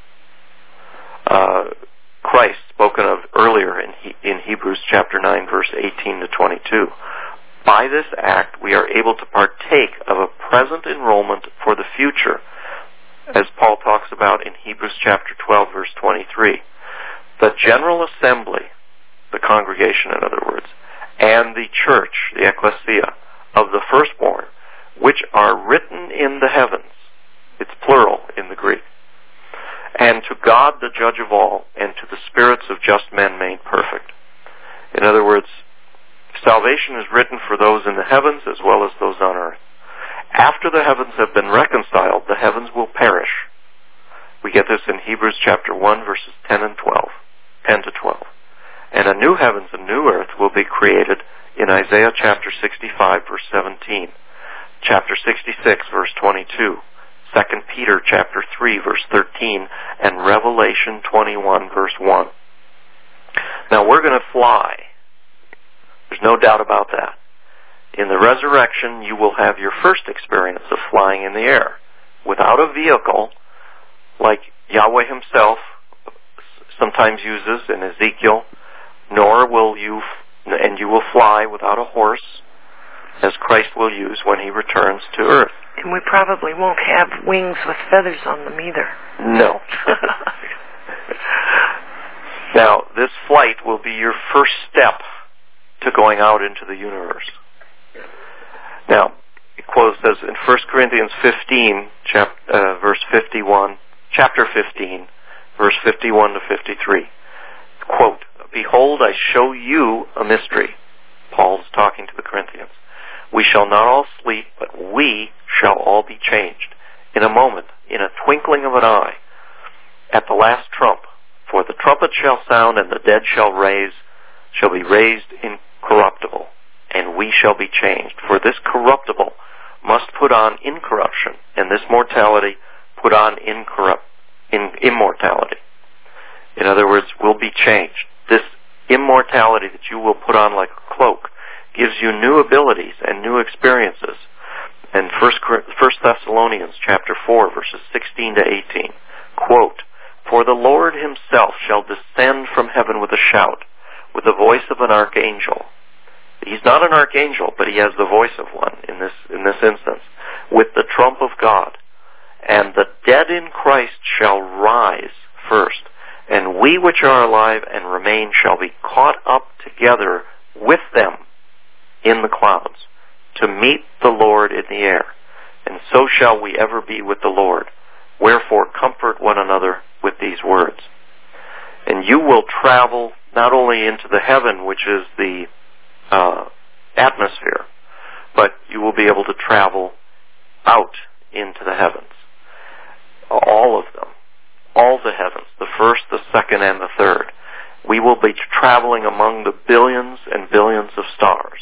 Uh, Christ, spoken of earlier in, he, in Hebrews chapter nine, verse eighteen to twenty-two. By this act, we are able to partake of a present enrollment for the future, as Paul talks about in Hebrews chapter twelve, verse twenty-three. The general assembly, the congregation in other words, and the church, the ecclesia, of the firstborn, which are written in the heavens, it's plural in the Greek, and to God the judge of all, and to the spirits of just men made perfect. In other words, salvation is written for those in the heavens as well as those on earth. After the heavens have been reconciled, the heavens will perish. We get this in Hebrews chapter one, verses ten and twelve, ten to twelve. And a new heavens and new earth will be created in Isaiah chapter sixty-five, verse seventeen, chapter sixty-six, verse twenty-two, Second Peter chapter three, verse thirteen, and Revelation twenty-one, verse one. Now we're going to fly. There's no doubt about that. In the resurrection, you will have your first experience of flying in the air without a vehicle, like Yahweh himself sometimes uses in Ezekiel, nor will you, and you will fly without a horse, as Christ will use when he returns to earth. And we probably won't have wings with feathers on them either. No. Now, this flight will be your first step to going out into the universe. Now, it quotes says in First Corinthians fifteen, chap, uh, verse fifty-one, chapter fifteen, verse fifty-one to fifty-three. Quote, "Behold, I show you a mystery." Paul's talking to the Corinthians. "We shall not all sleep, but we shall all be changed in a moment, in a twinkling of an eye, at the last trump. For the trumpet shall sound, and the dead shall raise, shall be raised incorruptible, and we shall be changed. For this corruptible must put on incorruption, and this mortality put on incorrupt, in immortality." In other words, we'll be changed. This immortality that you will put on like a cloak gives you new abilities and new experiences. And First Thessalonians chapter four, verses sixteen to eighteen, quote, "For the Lord himself shall descend from heaven with a shout, with the voice of an archangel." He's not an archangel, but he has the voice of one in this in this instance. "With the trump of God. And the dead in Christ shall rise first, and we which are alive and remain shall be caught up together with them in the clouds, to meet the Lord in the air. And so shall we ever be with the Lord. Wherefore comfort one another with these words." And you will travel not only into the heaven, which is the uh, atmosphere, but you will be able to travel out into the heavens. All of them. All the heavens. The first, the second, and the third. We will be traveling among the billions and billions of stars.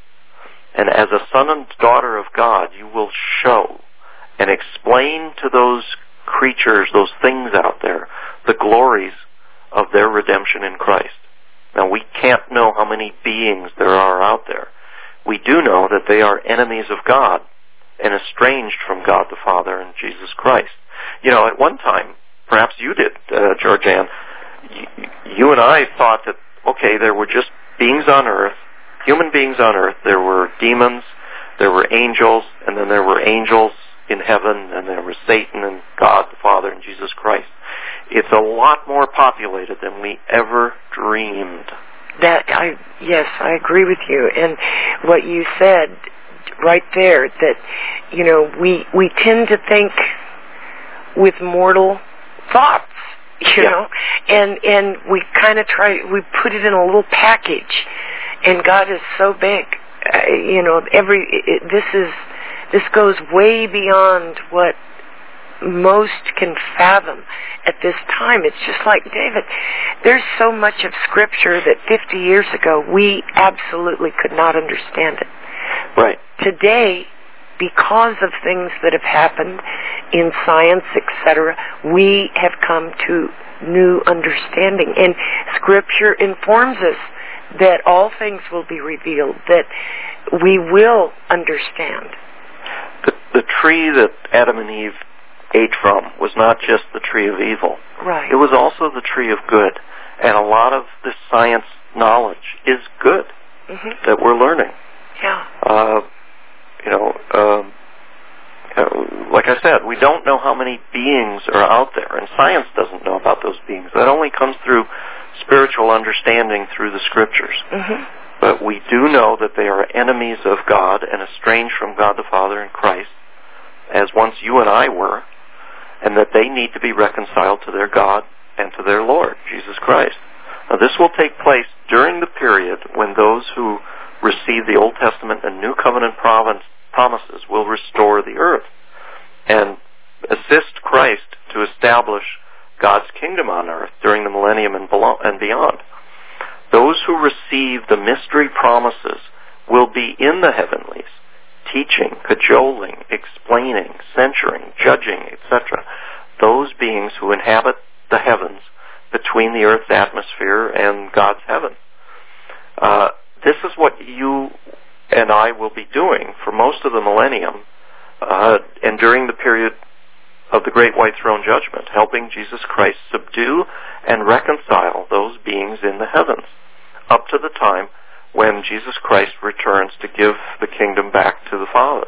And as a son and daughter of God, you will show and explain to those creatures, those things out there, the glories of their redemption in Christ. Now, we can't know how many beings there are out there. We do know that they are enemies of God and estranged from God the Father and Jesus Christ. You know, at one time, perhaps you did, uh, Georgianne, you, you and I thought that, okay, there were just beings on earth, human beings on earth. There were demons, there were angels, and then there were angels in heaven, and there was Satan and God the Father and Jesus Christ. It's a lot more populated than we ever dreamed. That I yes, I agree with you. And what you said right there, that you know, we we tend to think with mortal thoughts, you yeah. know, and and we kind of try we put it in a little package. And God is so big, uh, you know. Every it, this is this goes way beyond what most can fathom at this time. It's just like David. There's so much of Scripture that fifty years ago we absolutely could not understand it. Right. Today, because of things that have happened in science, et cetera, we have come to new understanding, and Scripture informs us that all things will be revealed, that we will understand. The, the tree that Adam and Eve ate from was not just the tree of evil. Right. It was also the tree of good. And a lot of this science knowledge is good mm-hmm. that we're learning. Yeah. Uh, you know, um, uh, like I said, we don't know how many beings are out there, and science doesn't know about those beings. That only comes through spiritual understanding through the Scriptures. Mm-hmm. But we do know that they are enemies of God and estranged from God the Father and Christ, as once you and I were, and that they need to be reconciled to their God and to their Lord, Jesus Christ. Now, this will take place during the period when those who receive the Old Testament and New Covenant promises, will restore the earth and assist Christ to establish God's kingdom on earth during the millennium and beyond. Those who receive the mystery promises will be in the heavenlies, teaching, cajoling, explaining, censuring, judging, et cetera. Those beings who inhabit the heavens between the earth's atmosphere and God's heaven. Uh, this is what you and I will be doing for most of the millennium uh, and during the period of the Great White Throne Judgment, helping Jesus Christ subdue and reconcile those beings in the heavens up to the time when Jesus Christ returns to give the kingdom back to the Father.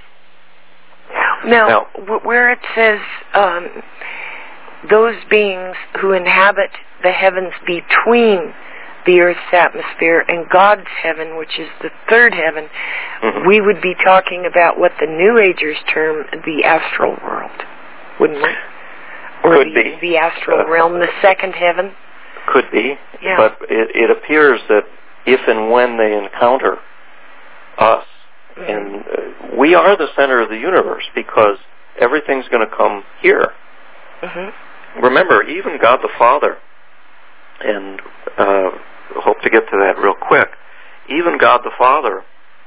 Now, now where it says um, those beings who inhabit the heavens between the earth's atmosphere and God's heaven, which is the third heaven, mm-hmm. we would be talking about what the New Agers term the astral world, wouldn't we? Or Could the, be. the astral uh, realm, the second heaven? Could be. Yeah. But it, it appears that if and when they encounter us, mm-hmm. and uh, we are the center of the universe because everything's going to come here. Mm-hmm. Remember, even God the Father, and uh, hope to get to that real quick, even God the Father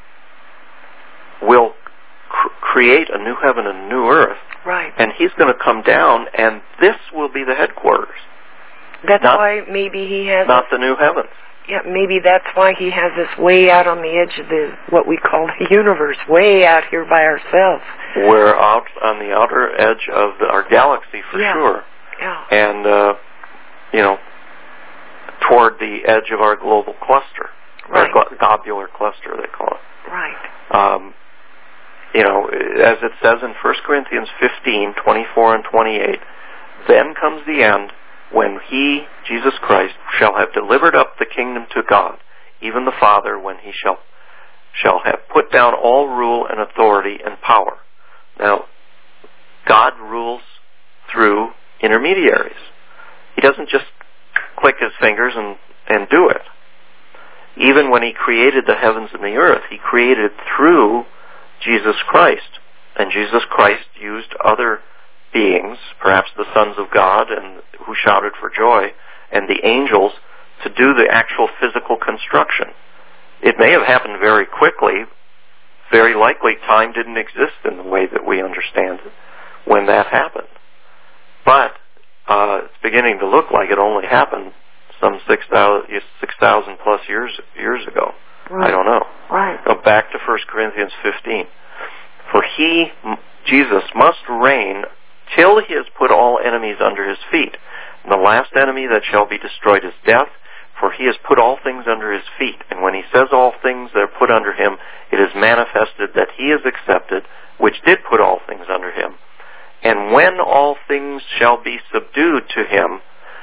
will cr- create a new heaven and a new earth. Right. And He's going to come down, and this will be the headquarters. That's not, why maybe He has... Not the new heavens. Yeah, maybe that's why He has us way out on the edge of the what we call the universe, way out here by ourselves. We're out on the outer edge of the, our galaxy for yeah. sure. Yeah. And, uh, you know, toward the edge of our global cluster, right. or globular cluster, they call it. Right. Um, you know, as it says in First Corinthians fifteen, twenty-four and twenty-eight, then comes the end when He, Jesus Christ, shall have delivered up the kingdom to God, even the Father, when He shall shall have put down all rule and authority and power. Now, God rules through intermediaries. He doesn't just click His fingers and, and do it. Even when He created the heavens and the earth, He created through Jesus Christ. And Jesus Christ used other beings, perhaps the sons of God, and who shouted for joy, and the angels, to do the actual physical construction. It may have happened very quickly. Very likely time didn't exist in the way that we understand it when that happened. But uh, it's beginning to look like it only happened some six thousand plus years years ago. Right. I don't know. Right. Go back to First Corinthians fifteen. For He, Jesus, must reign till He has put all enemies under His feet. And the last enemy that shall be destroyed is death, for He has put all things under His feet. And when He says all things that are put under Him, it is manifested that He is accepted, which did put all things under Him. And when all things shall be subdued to Him,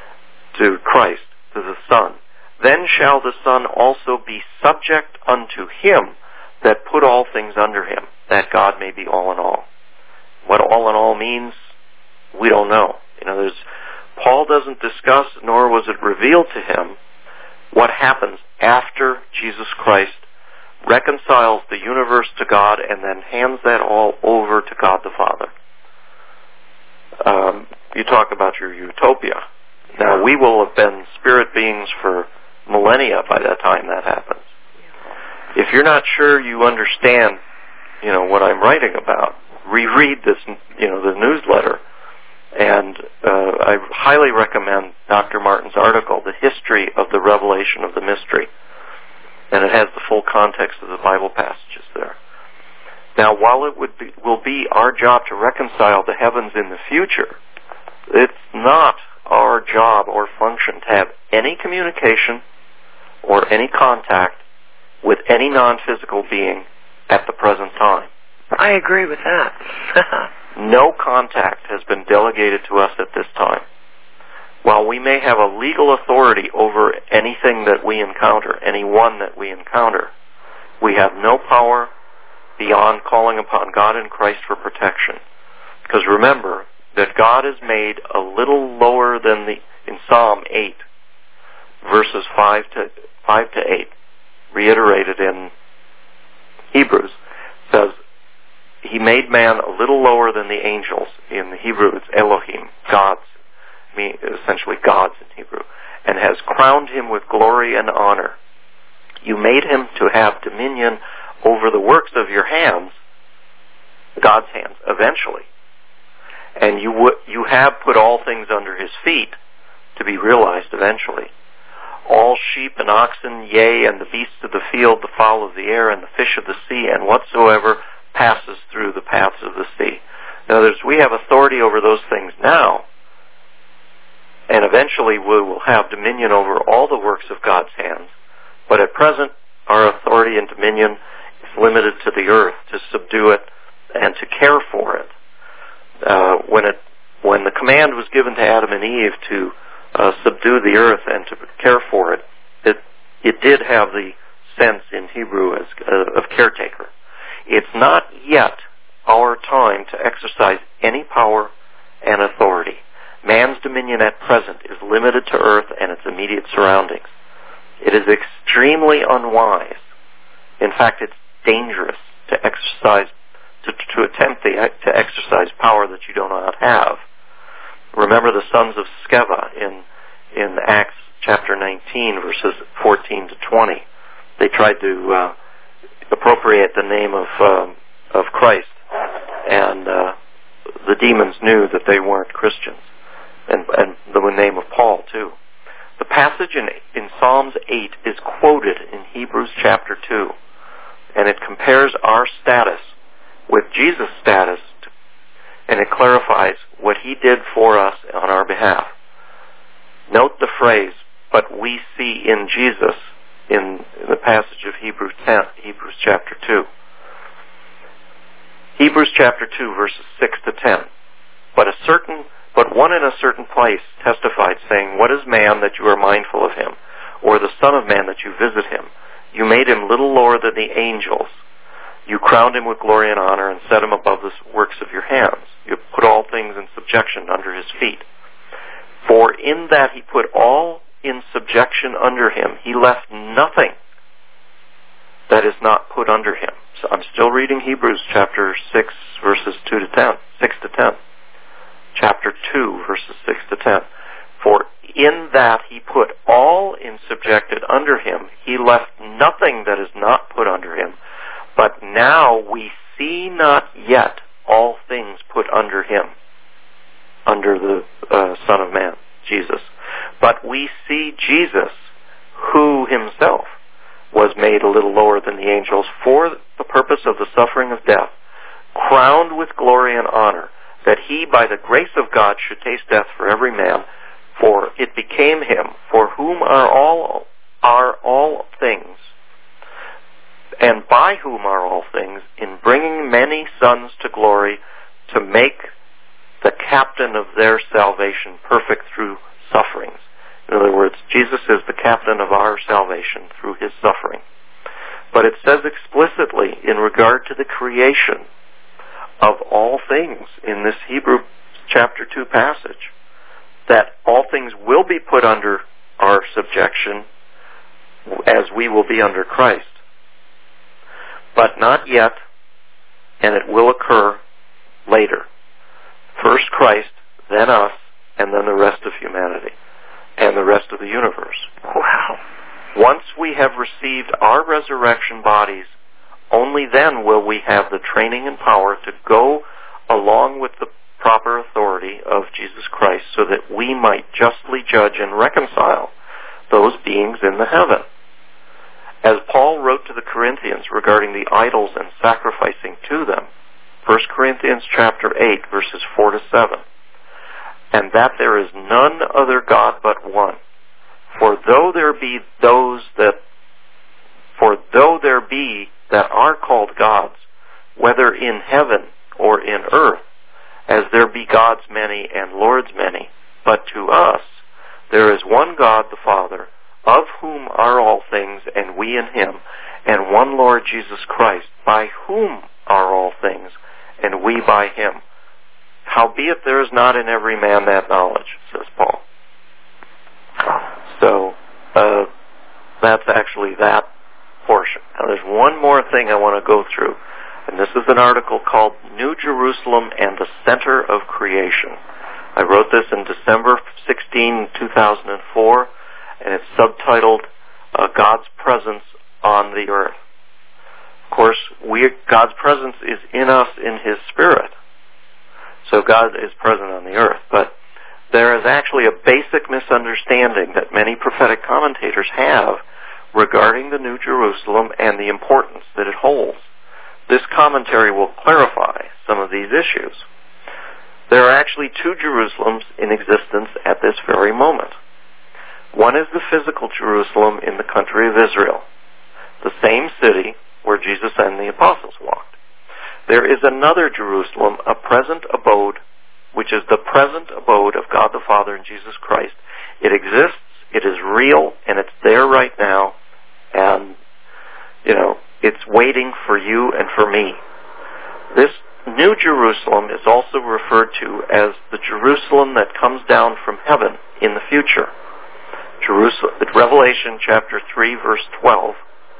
to Christ, to the Son, then shall the Son also be subject unto Him that put all things under Him, that God may be all in all. What all in all means, we don't know. You know, there's Paul doesn't discuss, nor was it revealed to him, what happens after Jesus Christ reconciles the universe to God and then hands that all over to God the Father. Um, you talk about your utopia. Now, we will have been spirit beings for millennia by the time that happens. If you're not sure you understand, you know, what I'm writing about, reread this, you know, the newsletter. And uh, I highly recommend Doctor Martin's article, The History of the Revelation of the Mystery. And it has the full context of the Bible passages there. Now, while it would be, will be our job to reconcile the heavens in the future, it's not our job or function to have any communication or any contact with any non-physical being at the present time. I agree with that. No contact has been delegated to us at this time. While we may have a legal authority over anything that we encounter, anyone that we encounter, we have no power beyond calling upon God in Christ for protection. Because remember that God is made a little lower than the, in Psalm eight, verses five to five to eight, reiterated in Hebrews, says, he made man a little lower than the angels. In the Hebrew, it's Elohim, gods, essentially gods in Hebrew, and has crowned him with glory and honor. You made him to have dominion over the works of your hands, God's hands, eventually. And you w- you have put all things under his feet to be realized eventually. All sheep and oxen, yea, and the beasts of the field, the fowl of the air, and the fish of the sea, and whatsoever passes through the paths of the sea. In other words, we have authority over those things now, and eventually we will have dominion over all the works of God's hands. But at present, our authority and dominion is limited to the earth, to subdue it and to care for it. Uh, when it when the command was given to Adam and Eve to uh, subdue the earth and to care for it, it it did have the sense in Hebrew as uh, of caretaker. It's not yet our time to exercise any power and authority. Man's dominion at present is limited to earth and its immediate surroundings. It is extremely unwise. In fact, it's dangerous to exercise, to, to attempt the, to exercise power that you do not have. Remember the sons of Sceva in in Acts chapter nineteen, verses fourteen to twenty. They tried to uh, appropriate the name of um, of Christ, and uh, the demons knew that they weren't Christians, and, and the name of Paul too. The passage in, in Psalms eight is quoted in Hebrews chapter two, and it compares our status with Jesus' status, to, and it clarifies what he did for us on our behalf. Note the phrase, "but we see in Jesus," in, in the passage of Hebrews ten, Hebrews chapter two. Hebrews chapter two, verses six to ten. But a certain But one in a certain place testified, saying, "What is man that you are mindful of him, or the Son of Man that you visit him? You made him little lower than the angels. You crowned him with glory and honor and set him above the works of your hands. You put all things in subjection under his feet. For in that he put all in subjection under him, he left nothing that is not put under him." So I'm still reading Hebrews chapter six, verses two to ten, six to ten. Chapter two, verses six to ten. For in that he put all in subjected under him, he left nothing that is not put under him. But now we see not yet all things put under him, under the uh, Son of Man, Jesus. But we see Jesus, who himself was made a little lower than the angels for the purpose of the suffering of death, crowned with glory and honor, that he, by the grace of God, should taste death for every man, for it became him, for whom are all are all things, and by whom are all things, in bringing many sons to glory, to make the captain of their salvation perfect through sufferings. In other words, Jesus is the captain of our salvation through his suffering. But it says explicitly in regard to the creation of all things in this Hebrew chapter two passage, that all things will be put under our subjection as we will be under Christ. But not yet, and it will occur later. First Christ, then us, and then the rest of humanity, and the rest of the universe. Wow. Once we have received our resurrection bodies, only then will we have the training and power to go along with the proper authority of Jesus Christ, so that we might justly judge and reconcile those beings in the heaven. As Paul wrote to the Corinthians regarding the idols and sacrificing to them, First Corinthians chapter eight, verses four to seven, "And that there is none other God but one. For though there be those that, for though there be that are called gods, whether in heaven or in earth, as there be gods many and lords many, but to us there is one God the Father, of whom are all things, and we in him, and one Lord Jesus Christ, by whom are all things, and we by him. Howbeit there is not in every man that knowledge," says Paul. So, uh, that's actually that portion. Now there's one more thing I want to go through. And this is an article called New Jerusalem and the Center of Creation. I wrote this in December sixteenth, two thousand four, and it's subtitled uh, God's Presence on the Earth. Of course, we, God's presence is in us in His Spirit. So God is present on the earth. But there is actually a basic misunderstanding that many prophetic commentators have regarding the New Jerusalem and the importance that it holds. This commentary will clarify some of these issues. There are actually two Jerusalems in existence at this very moment. One is the physical Jerusalem in the country of Israel, the same city where Jesus and the apostles walked. There is another Jerusalem, a present abode, which is the present abode of God the Father and Jesus Christ. It exists, it is real, and it's there right now, and, you know, it's waiting for you and for me. This New Jerusalem is also referred to as the Jerusalem that comes down from heaven in the future. Jerusalem, Revelation chapter three, verse twelve,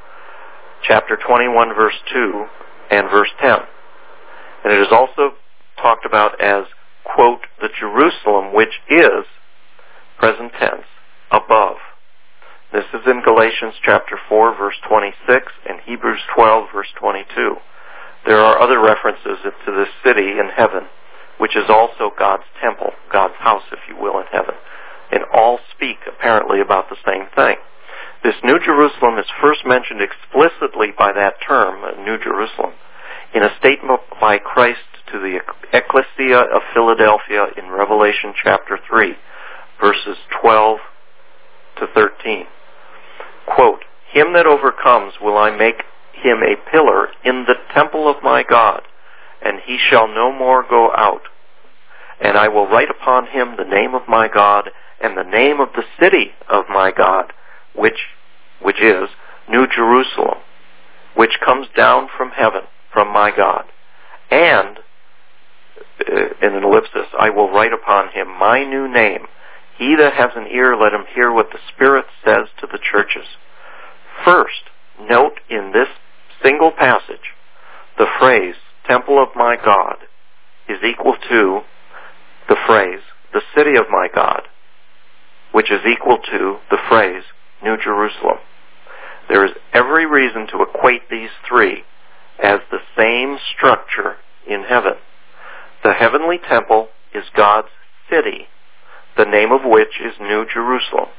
chapter twenty-one, verse two, and verse ten. And it is also talked about as, quote, the Jerusalem which is, present tense, above. This is in Galatians chapter four, verse twenty-six, and Hebrews twelve, verse twenty-two. There are other references to this city in heaven, which is also God's temple, God's house, if you will, in heaven. And all speak, apparently, about the same thing. This New Jerusalem is first mentioned explicitly by that term, New Jerusalem, in a statement by Christ to the Ecclesia of Philadelphia in Revelation chapter three, verses twelve to thirteen. Quote, Him that overcomes will I make him a pillar in the temple of my God, and he shall no more go out. And I will write upon him the name of my God, and the name of the city of my God, which which is New Jerusalem, which comes down from heaven, from my God. And, in an ellipsis, I will write upon him my new name. He that has an ear, let him hear what the Spirit says to the churches. First, note in this single passage, the phrase, temple of my God, is equal to the phrase, the city of my God, which is equal to the phrase, New Jerusalem. There is every reason to equate these three as the same structure in heaven. The heavenly temple is God's city, the name of which is New Jerusalem.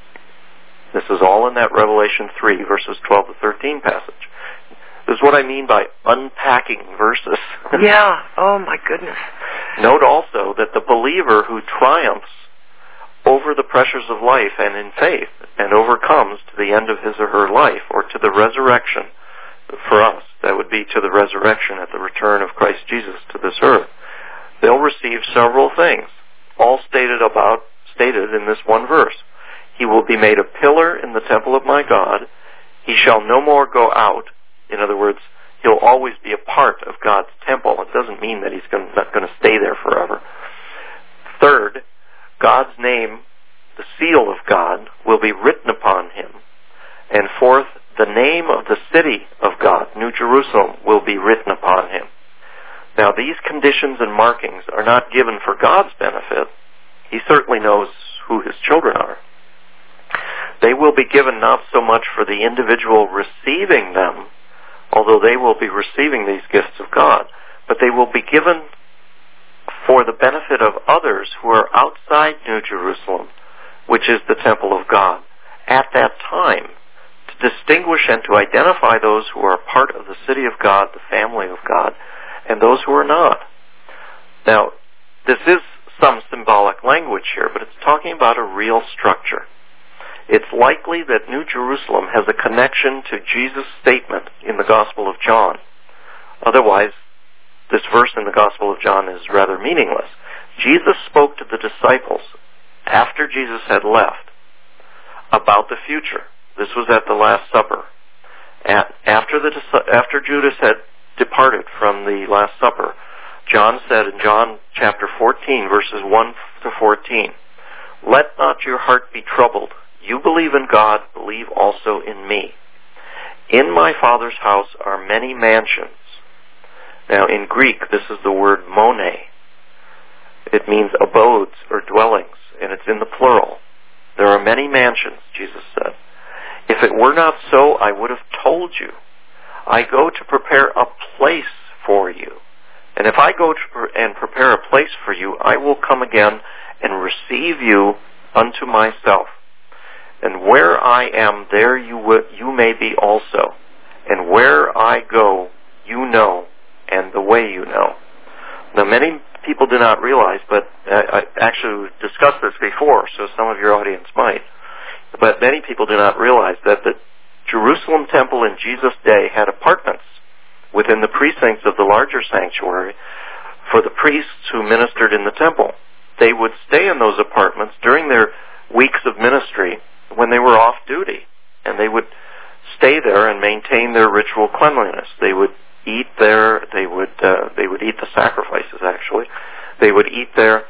This is all in that Revelation three, verses twelve to thirteen passage. This is what I mean by unpacking verses. Yeah, oh my goodness. Note also that the believer who triumphs over the pressures of life and in faith and overcomes to the end of his or her life, or to the resurrection, for us, that would be to the resurrection at the return of Christ Jesus to this earth, they'll receive several things, all stated about stated in this one verse. He will be made a pillar in the temple of my God. He shall no more go out. In other words, he'll always be a part of God's temple. It doesn't mean that he's going, not going to stay there forever. Third, God's name, the seal of God, will be written upon him. And fourth, the name of the city of God, New Jerusalem, will be written upon him. Now, these conditions and markings are not given for God's benefit. He certainly knows who his children are. They will be given not so much for the individual receiving them, although they will be receiving these gifts of God, but they will be given for the benefit of others who are outside New Jerusalem, which is the temple of God, at that time, to distinguish and to identify those who are part of the city of God, the family of God, and those who are not. Now, this is some symbolic language here, but it's talking about a real structure. It's likely that New Jerusalem has a connection to Jesus' statement in the Gospel of John. Otherwise, this verse in the Gospel of John is rather meaningless. Jesus spoke to the disciples after Jesus had left about the future. This was at the Last Supper. At, after, the, after Judas had departed from the Last Supper, John said in John chapter fourteen, verses one to fourteen, "Let not your heart be troubled. You believe in God, believe also in me. In my Father's house are many mansions. Now, in Greek, this is the word mone. It means abodes or dwellings, and it's in the plural. There are many mansions, Jesus said. If it were not so, I would have told you. I go to prepare a place for you. And if I go to pre- and prepare a place for you, I will come again and receive you unto myself. And where I am, there you w- you may be also. And where I go, you know, and the way you know. Now, many people do not realize, but I actually discussed this before, so some of your audience might, but many people do not realize that the Jerusalem temple in Jesus' day had apartments within the precincts of the larger sanctuary for the priests who ministered in the temple. They would stay in those apartments during their weeks of ministry when they were off duty, and they would stay there and maintain their ritual cleanliness. They would eat there, they would uh, they would eat the sacrifices, actually. They would eat there,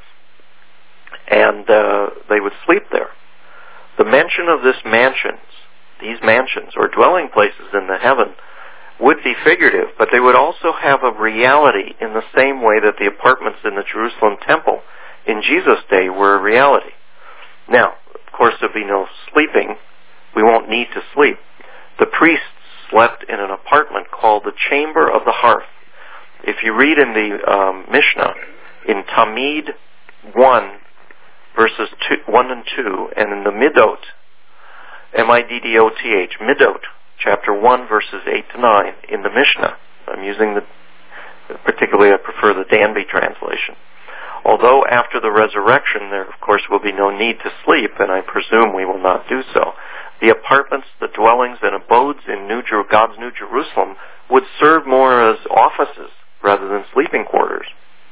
and uh, they would sleep there. The mention of this mansions, these mansions, or dwelling places in the heaven, would be figurative, but they would also have a reality in the same way that the apartments in the Jerusalem temple in Jesus' day were a reality. Now, of course, there'll be no sleeping. We won't need to sleep. The priests slept in an apartment called the Chamber of the Hearth. If you read in the um, Mishnah, in Tamid one, verses two, one and two, and in the Midot, M I D D O T H, Midot, chapter one, verses eight to nine, in the Mishnah. I'm using the, particularly I prefer the Danby translation. Although after the resurrection there, of course, will be no need to sleep, and I presume we will not do so, the apartments, the dwellings, and abodes in New Jer- God's New Jerusalem would serve more as offices rather than sleeping quarters.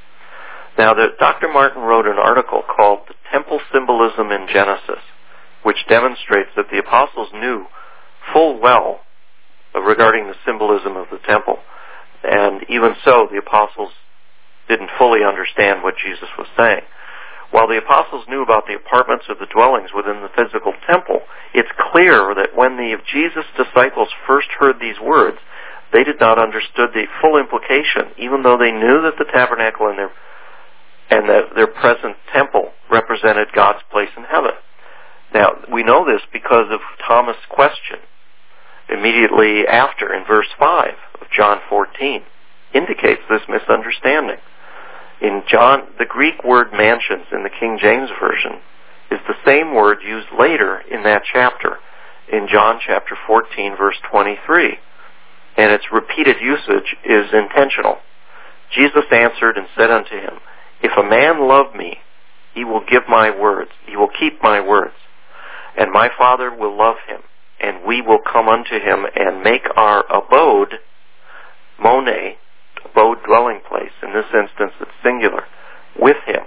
Now, the, Doctor Martin wrote an article called The Temple Symbolism in Genesis, which demonstrates that the apostles knew full well regarding the symbolism of the temple. And even so, the apostles didn't fully understand what Jesus was saying. While the apostles knew about the apartments or the dwellings within the physical temple, it's clear that when the Jesus' disciples first heard these words, they did not understand the full implication, even though they knew that the tabernacle and their and that their present temple represented God's place in heaven. Now, we know this because of Thomas' question immediately after, in verse five of John fourteen, indicates this misunderstanding. In John, the Greek word mansions in the King James Version is the same word used later in that chapter, in John chapter fourteen, verse twenty-three, and its repeated usage is intentional. Jesus answered and said unto him, If a man love me, he will give my words, he will keep my words, and my Father will love him, and we will come unto him and make our abode, mone, abode, dwelling place, in this instance it's singular, with him.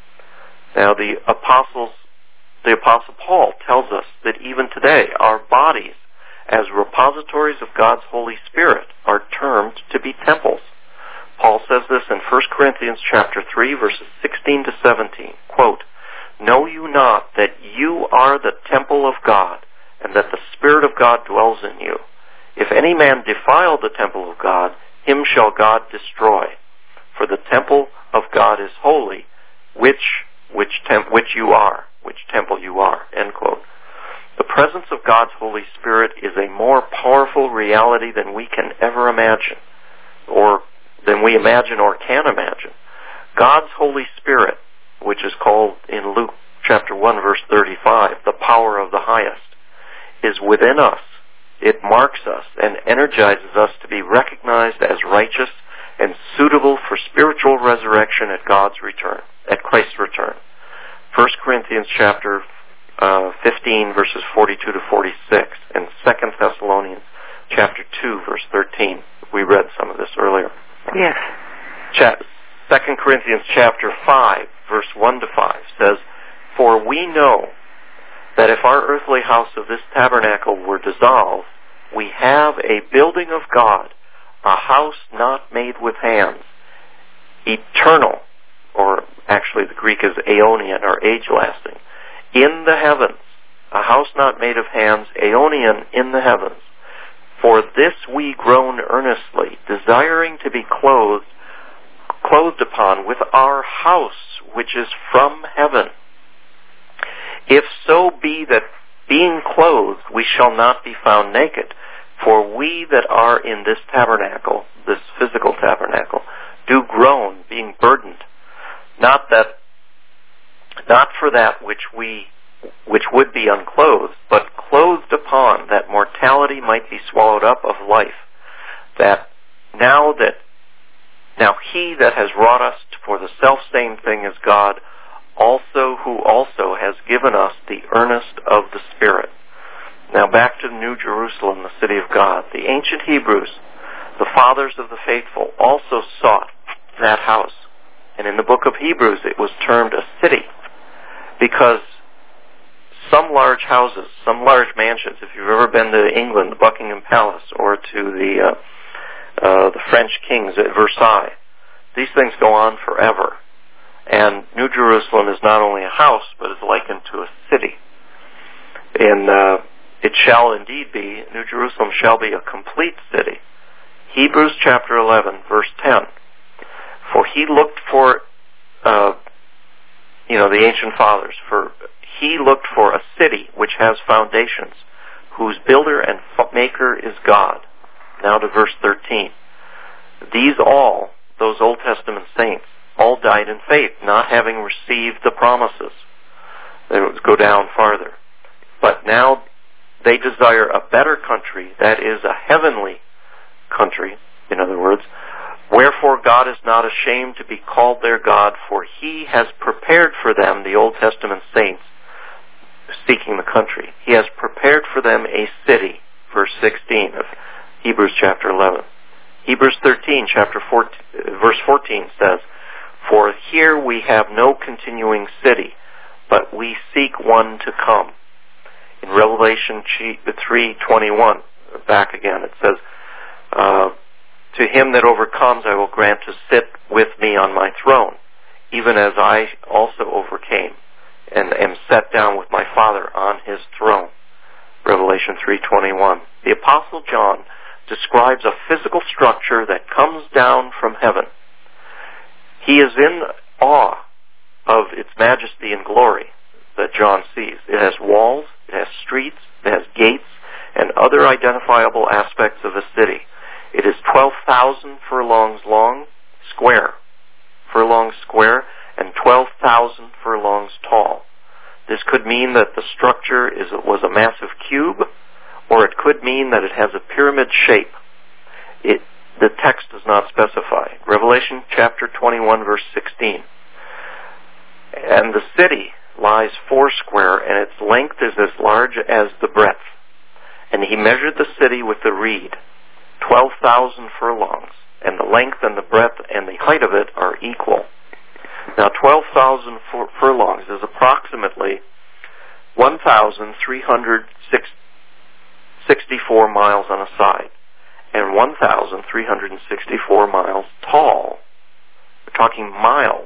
Now the apostles, the Apostle Paul tells us that even today our bodies, as repositories of God's Holy Spirit, are termed to be temples. Paul says this in First Corinthians chapter three, verses sixteen to seventeen, quote, Know you not that you are the temple of God, and that the Spirit of God dwells in you? If any man defile the temple of God, him shall God destroy. For the temple of God is holy, which which temp, which you are, which temple you are. End quote. The presence of God's Holy Spirit is a more powerful reality than we can ever imagine, or than we imagine or can imagine. God's Holy Spirit, which is called in Luke chapter one, verse thirty-five, the power of the highest, is within us. It marks us and energizes us to be recognized as righteous and suitable for spiritual resurrection at God's return, at Christ's return. First Corinthians chapter uh, fifteen, verses forty-two to forty-six, and Second Thessalonians chapter two, verse thirteen. We read some of this earlier. Yes. Cha- Second Corinthians chapter five, verse one to five says, For we know that if our earthly house of this tabernacle were dissolved, we have a building of God, a house not made with hands, eternal, or actually the Greek is aeonian, or age-lasting, in the heavens, a house not made of hands, aeonian in the heavens. For this we groan earnestly, desiring to be clothed clothed upon with our house which is from heaven. If so be that being clothed we shall not be found naked, for we that are in this tabernacle, this physical tabernacle, do groan, being burdened, not that, not for that which we, which would be unclothed, but clothed upon, that mortality might be swallowed up of life. That now that, now he that has wrought us for the selfsame thing as God, also who also has given us the earnest of the Spirit. Now back to New Jerusalem, the city of God. The ancient Hebrews, the fathers of the faithful, also sought that house. And in the book of Hebrews it was termed a city, because some large houses, some large mansions, if you've ever been to England, the Buckingham Palace, or to the uh, uh, the French kings at Versailles, these things go on forever. And New Jerusalem is not only a house, but is likened to a city. In uh, it shall indeed be, New Jerusalem shall be a complete city. Hebrews chapter eleven, verse ten. For he looked for, uh, you know, the ancient fathers, for he looked for a city which has foundations, whose builder and maker is God. Now to verse thirteen. These all, those Old Testament saints, all died in faith, not having received the promises. They would go down farther. But now they desire a better country, that is a heavenly country, in other words. Wherefore God is not ashamed to be called their God, for he has prepared for them, the Old Testament saints, seeking the country. He has prepared for them a city, verse sixteen of Hebrews chapter eleven. Hebrews thirteen, chapter fourteen, verse fourteen says, for here we have no continuing city, but we seek one to come. In Revelation three twenty-one, back again, it says, uh, to him that overcomes I will grant to sit with me on my throne, even as I also overcame, and am set down with my Father on his throne. Revelation three twenty-one. The Apostle John describes a physical structure that comes down from heaven. He is in awe of its majesty and glory that John sees. It has walls, it has streets, it has gates, and other identifiable aspects of a city. It is twelve thousand furlongs long, square, furlongs square, and twelve thousand furlongs tall. This could mean that the structure is, was a massive cube, or it could mean that it has a pyramid shape. It, the text does not specify. Revelation chapter twenty-one, verse sixteen. And the city lies foursquare, and its length is as large as the breadth. And he measured the city with the reed, twelve thousand furlongs, and the length and the breadth and the height of it are equal. Now, twelve thousand fur- furlongs is approximately one thousand three hundred sixty-four miles on a side, and one thousand three hundred sixty-four miles tall. We're talking miles.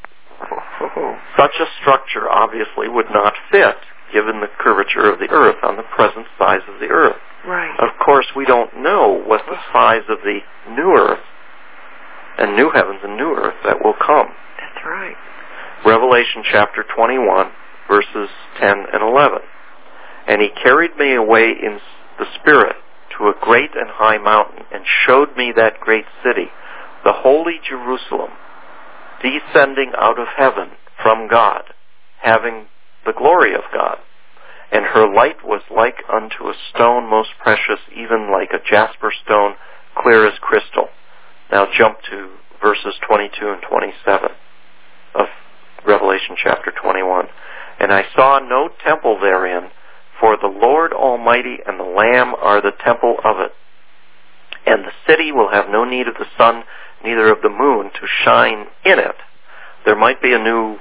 Such a structure obviously would not fit, given the curvature of the earth on the present size of the earth. Right. Of course, we don't know what the size of the new earth and new heavens and new earth that will come. That's right. Revelation chapter twenty-one, verses ten and eleven. And he carried me away in the Spirit to a great and high mountain, and showed me that great city, the holy Jerusalem, descending out of heaven from God, having the glory of God. And her light was like unto a stone most precious, even like a jasper stone, clear as crystal. Now jump to verses twenty-two and twenty-seven of Revelation chapter twenty-one. And I saw no temple therein, for the Lord Almighty and the Lamb are the temple of it. And the city will have no need of the sun, neither of the moon, to shine in it. There might be a new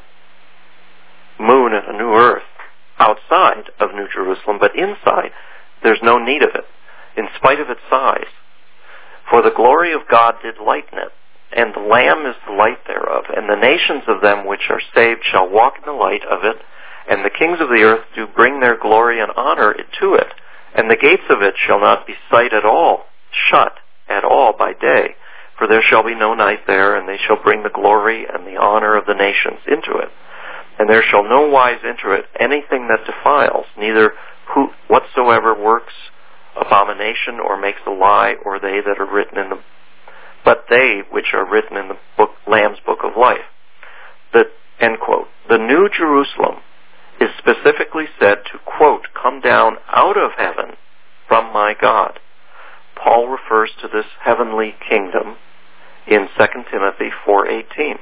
moon and a new earth outside of New Jerusalem, but inside there's no need of it, in spite of its size. For the glory of God did lighten it, and the Lamb is the light thereof, and the nations of them which are saved shall walk in the light of it, and the kings of the earth do bring their glory and honor to it, and the gates of it shall not be sight at all, shut at all by day, For there shall be no night there, and they shall bring the glory and the honor of the nations into it. And there shall no wise enter it anything that defiles, neither who whatsoever works abomination or makes a lie, or they that are written in the, but they which are written in the book, Lamb's book of life. The end quote. The New Jerusalem is specifically said to, quote, come down out of heaven from my God. Paul refers to this heavenly kingdom in Second Timothy four eighteen.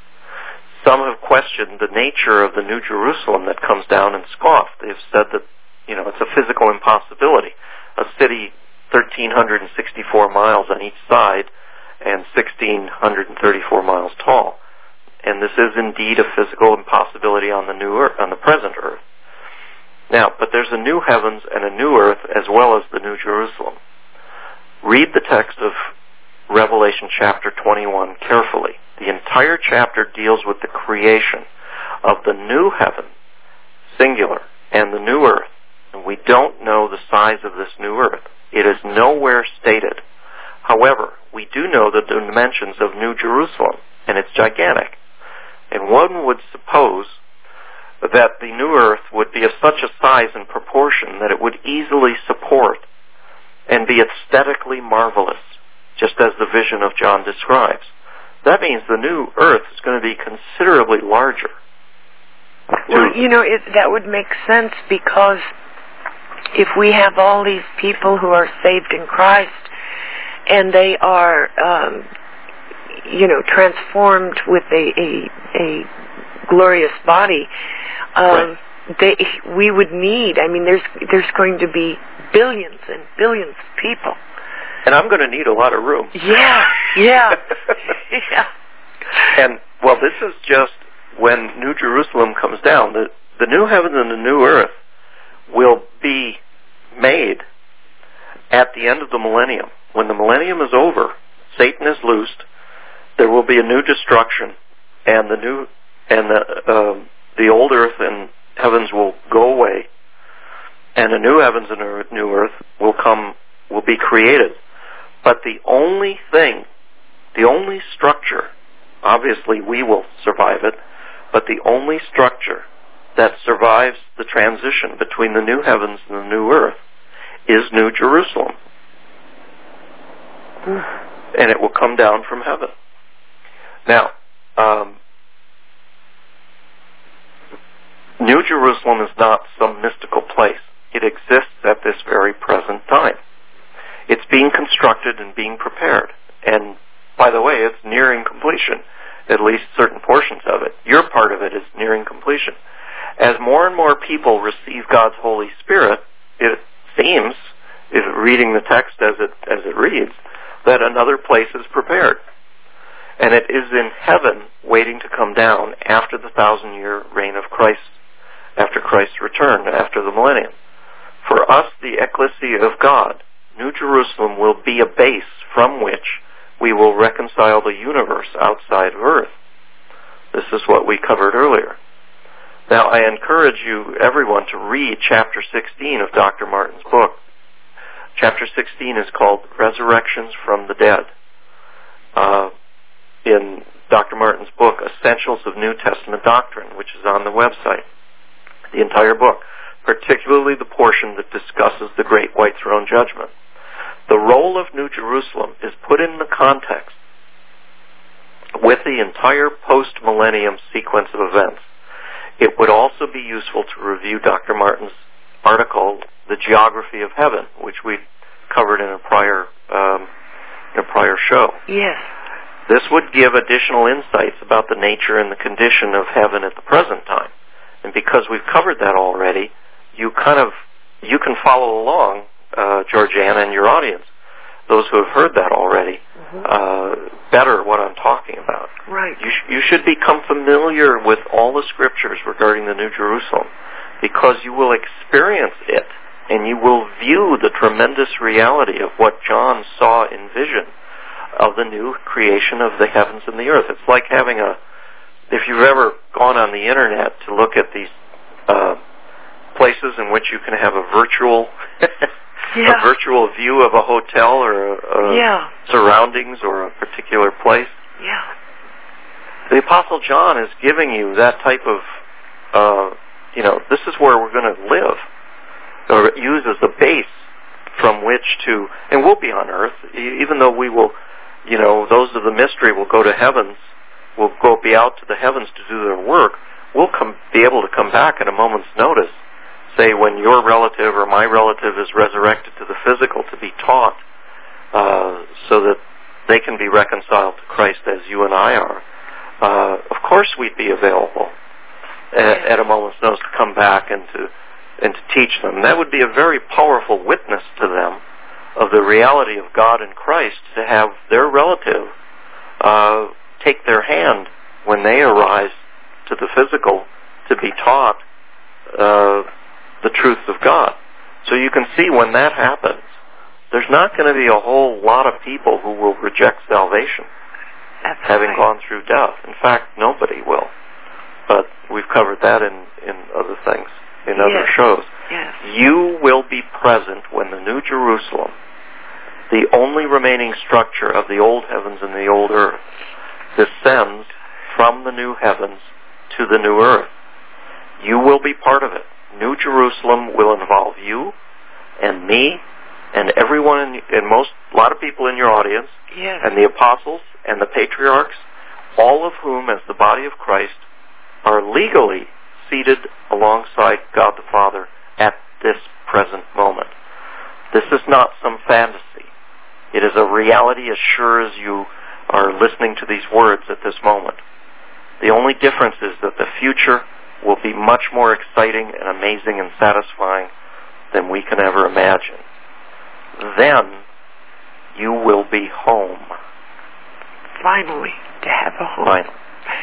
Some have questioned the nature of the New Jerusalem that comes down and scoffed. They've said that, you know, it's a physical impossibility. A city one thousand three hundred sixty-four miles on each side and one thousand six hundred thirty-four miles tall. And this is indeed a physical impossibility on the new earth, on the present earth. Now, but there's a new heavens and a new earth as well as the New Jerusalem. Read the text of Revelation chapter twenty-one carefully. The entire chapter deals with the creation of the new heaven, singular, and the new earth. And we don't know the size of this new earth. It is nowhere stated. However, we do know the dimensions of New Jerusalem, and it's gigantic. And one would suppose that the new earth would be of such a size and proportion that it would easily support and be aesthetically marvelous, just as the vision of John describes. That means the new earth is going to be considerably larger. Well, you know, it, that would make sense, because if we have all these people who are saved in Christ and they are, um, you know, transformed with a, a, a glorious body, um, right. they, we would need, I mean, there's, there's going to be billions and billions of people. And I'm going to need a lot of room. Yeah, yeah, yeah. And, well, this is just when New Jerusalem comes down. The, the new heaven and the new earth will be made at the end of the millennium. When the millennium is over, Satan is loosed, there will be a new destruction, and the new and the, uh, the old earth and heavens will go away, and a new heavens and a new earth will come, will be created. But the only thing, the only structure, obviously we will survive it, but the only structure that survives the transition between the new heavens and the new earth is New Jerusalem. And it will come down from heaven. Now, um, New Jerusalem is not some mystical place. It exists at this very present time. It's being constructed and being prepared. And, by the way, it's nearing completion, at least certain portions of it. Your part of it is nearing completion. As more and more people receive God's Holy Spirit, it seems, if reading the text as it as it reads, that another place is prepared. And it is in heaven waiting to come down after the thousand-year reign of Christ, after Christ's return, after the millennium. For us, the ecclesia of God, New Jerusalem will be a base from which we will reconcile the universe outside of earth. This is what we covered earlier. Now, I encourage you, everyone, to read chapter sixteen of Doctor Martin's book. Chapter sixteen is called Resurrections from the Dead. Uh, in Doctor Martin's book, Essentials of New Testament Doctrine, which is on the website. The entire book, particularly the portion that discusses the Great White Throne Judgment. The role of New Jerusalem is put in the context with the entire post-millennium sequence of events. It would also be useful to review Doctor Martin's article, The Geography of Heaven, which we covered in a prior um, in a prior show. Yes. This would give additional insights about the nature and the condition of heaven at the present time. And because we've covered that already, you kind of you can follow along, uh, Georgiana, and your audience, those who have heard that already, mm-hmm. uh, better what I'm talking about. Right. You, sh- you should become familiar with all the scriptures regarding the New Jerusalem, because you will experience it, and you will view the tremendous reality of what John saw in vision of the new creation of the heavens and the earth. It's like having a, if you've ever gone on the internet to look at these uh, places in which you can have a virtual yeah. a virtual view of a hotel or a, a yeah. surroundings or a particular place. Yeah. The Apostle John is giving you that type of, uh, you know, this is where we're going to live, or use as the base from which to, and we'll be on earth, even though we will, you know, those of the mystery will go to heavens, will go be out to the heavens to do their work. We'll come, be able to come back at a moment's notice, say when your relative or my relative is resurrected to the physical, to be taught uh, so that they can be reconciled to Christ as you and I are. Uh, of course we'd be available at, at a moment's notice to come back and to and to teach them. That would be a very powerful witness to them of the reality of God and Christ, to have their relative uh, take their hand when they arise to the physical to be taught uh, the truth of God. So you can see when that happens, there's not going to be a whole lot of people who will reject salvation. That's having right. gone through death. In fact, nobody will. But we've covered that in, in other things, in yes. other shows. Yes. You will be present when the New Jerusalem, the only remaining structure of the old heavens and the old earth, descends from the new heavens to the new earth. You will be part of it. New Jerusalem will involve you and me and everyone, in, and most, a lot of people in your audience, yes. and the apostles, and the patriarchs, all of whom, as the body of Christ, are legally seated alongside God the Father at this present moment. This is not some fantasy. It is a reality as sure as you are listening to these words at this moment. The only difference is that the future will be much more exciting and amazing and satisfying than we can ever imagine. Then you will be home. Finally, to have a home. Finally.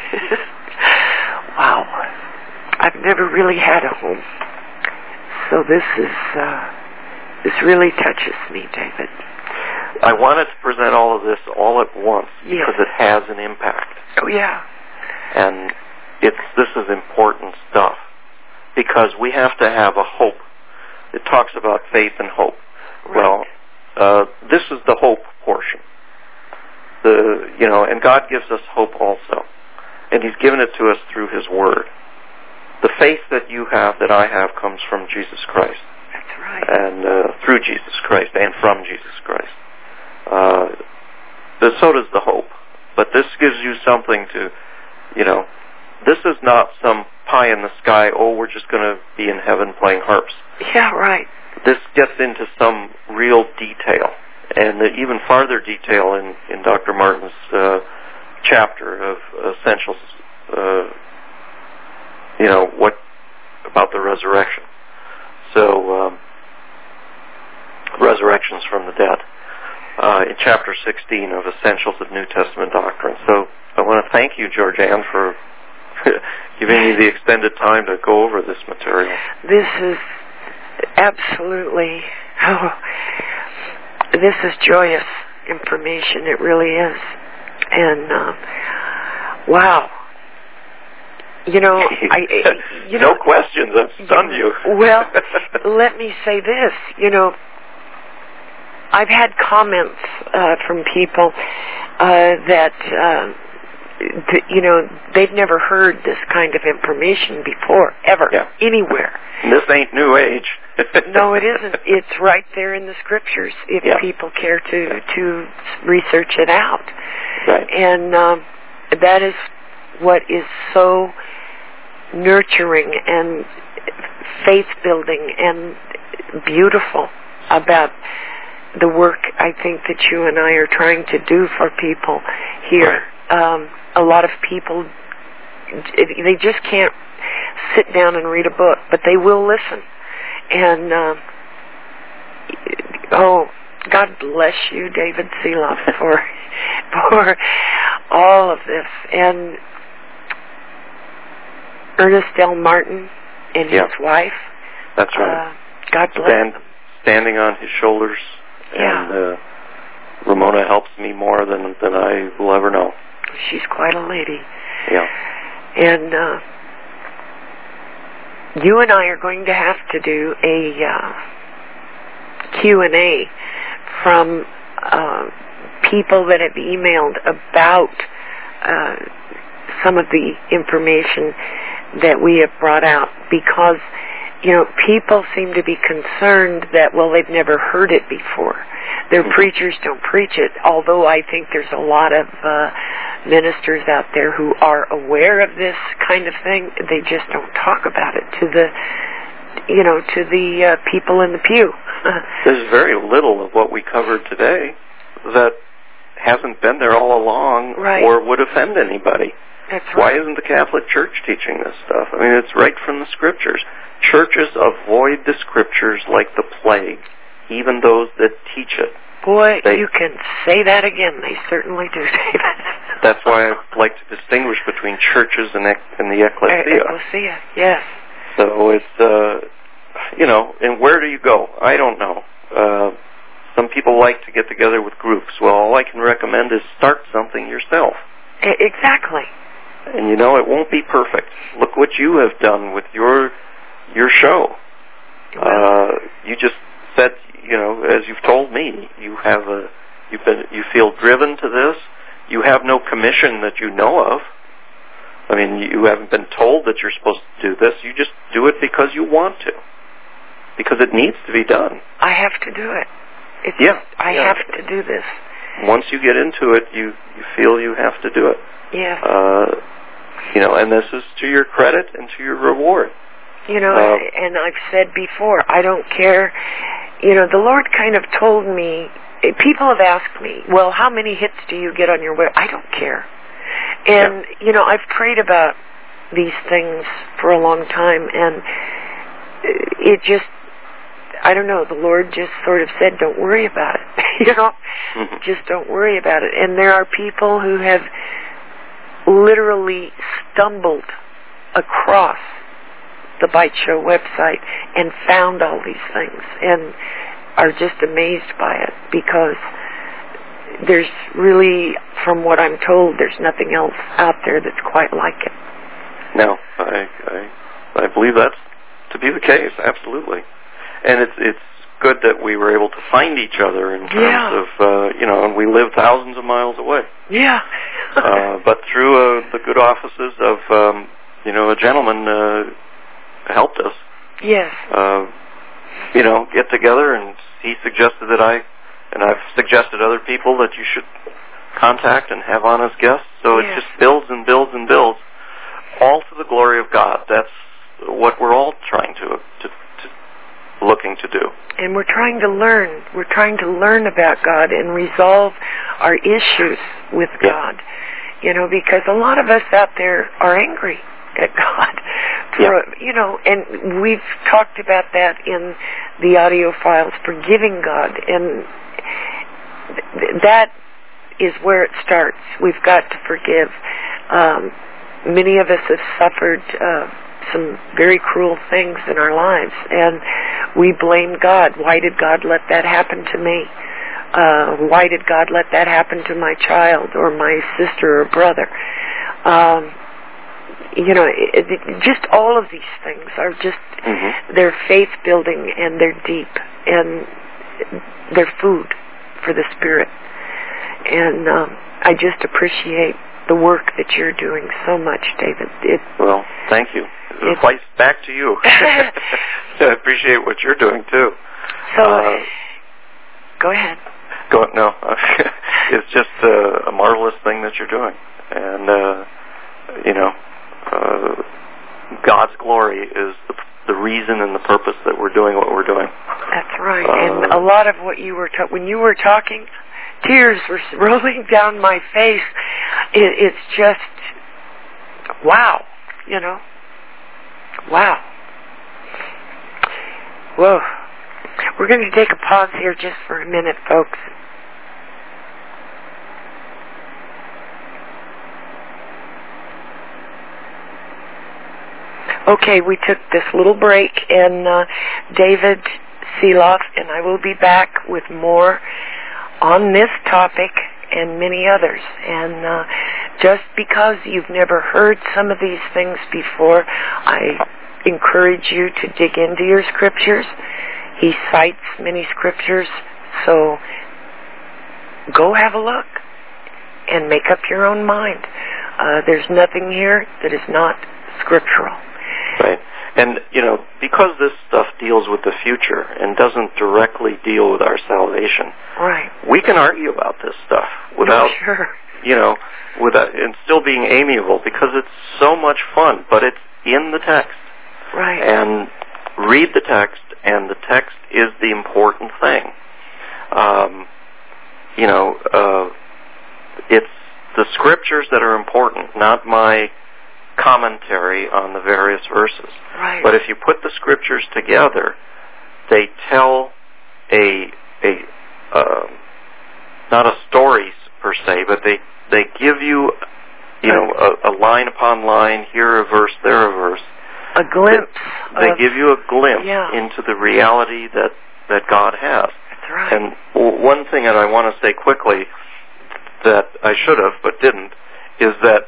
Wow. I've never really had a home. So this is, uh, this really touches me, David. I wanted to present all of this all at once yes. because it has an impact. Oh, yeah. And it's, this is important stuff because we have to have a hope. It talks about faith and hope. Right. Well, uh, this is the hope portion. The, you know, and God gives us hope also. And He's given it to us through His Word. The faith that you have, that I have, comes from Jesus Christ. That's right. And uh, through Jesus Christ and from Jesus Christ. Uh, but so does the hope. But this gives you something to, you know, this is not some pie in the sky, oh, we're just going to be in heaven playing harps. Yeah, right. This gets into some real detail. And even farther detail in, in Doctor Martin's uh, chapter of Essentials, uh, you know, what about the resurrection. So, um, resurrections from the dead, uh, in chapter sixteen of Essentials of New Testament Doctrine. So I want to thank you, Georgianne, for giving me the extended time to go over this material. This is absolutely... Oh, this is joyous information. It really is. And, uh, wow. You know, I... You no know, questions. I've stunned you. Well, let me say this. You know, I've had comments uh, from people uh, that, uh, th- you know, they've never heard this kind of information before, ever, yeah. anywhere. This ain't New Age. No, it isn't. It's right there in the Scriptures if yeah. people care to to research it out. Right. And um, that is what is so nurturing and faith-building and beautiful about the work I think that you and I are trying to do for people here. Right. Um, a lot of people, they just can't sit down and read a book, but they will listen. And, uh, oh, God bless you, David Seeloff, for, for all of this. And Ernest L. Martin and yeah. his wife. That's right. Uh, God bless Stand, them. Standing on his shoulders. Yeah. And uh, Ramona helps me more than, than I will ever know. She's quite a lady. Yeah. And uh, you and I are going to have to do a uh, Q and A from uh, people that have emailed about uh, some of the information that we have brought out, because, you know, people seem to be concerned that, well, they've never heard it before. Their preachers don't preach it, although I think there's a lot of uh, ministers out there who are aware of this kind of thing. They just don't talk about it to the, you know, to the uh, people in the pew. There's very little of what we covered today that hasn't been there all along, right, or would offend anybody. That's right. Why isn't the Catholic Church teaching this stuff? I mean, it's right from the Scriptures. Churches avoid the Scriptures like the plague, even those that teach it. Boy, they, you can say that again. They certainly do say that. That's why I like to distinguish between churches and, and the ecclesia. Ecclesia, yes. So it's, uh, you know, and where do you go? I don't know. Uh, some people like to get together with groups. Well, all I can recommend is start something yourself. Exactly. And you know, it won't be perfect. Look what you have done with your your show. Uh, you just said, you know, as you've told me, you have a, you've been, you feel driven to this. You have no commission that you know of. I mean, you haven't been told that you're supposed to do this. You just do it because you want to, because it needs to be done. I have to do it. It's, yeah, I yeah. have to do this. Once you get into it, you you feel you have to do it. Yeah. Uh, you know, and this is to your credit and to your reward. You know, uh, and I've said before, I don't care. You know, the Lord kind of told me, people have asked me, well, how many hits do you get on your web? I don't care. And, yeah. you know, I've prayed about these things for a long time, and it just, I don't know, the Lord just sort of said, don't worry about it. you know, mm-hmm. just don't worry about it. And there are people who have literally stumbled across the Bite Show website and found all these things and are just amazed by it, because there's really, from what I'm told, there's nothing else out there that's quite like it. No, I I, I believe that's to be the case, absolutely. And it's it's good that we were able to find each other in terms yeah. of, uh, you know, and we live thousands of miles away. Yeah. uh, but through uh, the good offices of, um, you know, a gentleman uh, helped us. Yes. Uh, you know, get together, and he suggested that I, and I've suggested other people that you should contact and have on as guests. So yes. it just builds and builds and builds, all to the glory of God. That's what we're all trying to, to, to looking to do. And we're trying to learn. We're trying to learn about God and resolve our issues with yeah. God. You know, because a lot of us out there are angry at God. For, yeah. You know, and we've talked about that in the audio files, forgiving God, and th- that is where it starts. We've got to forgive. Um, many of us have suffered uh, some very cruel things in our lives, and we blame God. Why did God let that happen to me? Uh, why did God let that happen to my child or my sister or brother? Um, you know, it, it, just all of these things are just, mm-hmm. they're faith building, and they're deep, and they're food for the Spirit. And um, I just appreciate the work that you're doing so much, David. It, well, thank you. It's twice back to you. I appreciate what you're doing too. So, uh, go ahead. Go no. It's just uh, a marvelous thing that you're doing, and uh, you know, uh, God's glory is the, the reason and the purpose that we're doing what we're doing. That's right. Uh, and a lot of what you were ta- when you were talking, tears were rolling down my face. It, it's just wow, you know. Wow. Whoa. We're going to take a pause here just for a minute, folks. Okay, we took this little break, and uh, David Seeloff and I will be back with more on this topic and many others. And uh, just because you've never heard some of these things before, I encourage you to dig into your scriptures He cites many scriptures, so go have a look and make up your own mind. Uh, there's nothing here that is not scriptural. Right. And, you know, because this stuff deals with the future and doesn't directly deal with our salvation, right, we can argue about this stuff without, no, sure. you know, without, and still being amiable, because it's so much fun, but it's in the text. Right. And read the text, and the text is the important thing. Um, you know, uh, it's the scriptures that are important, not my commentary on the various verses. Right. But if you put the scriptures together, they tell a a uh, not a story per se, but they they give you you know a, a line upon line, here a verse, there a verse. A glimpse. They, of, they give you a glimpse yeah. into the reality that that God has. That's right. And w- one thing that I want to say quickly that I should have but didn't is that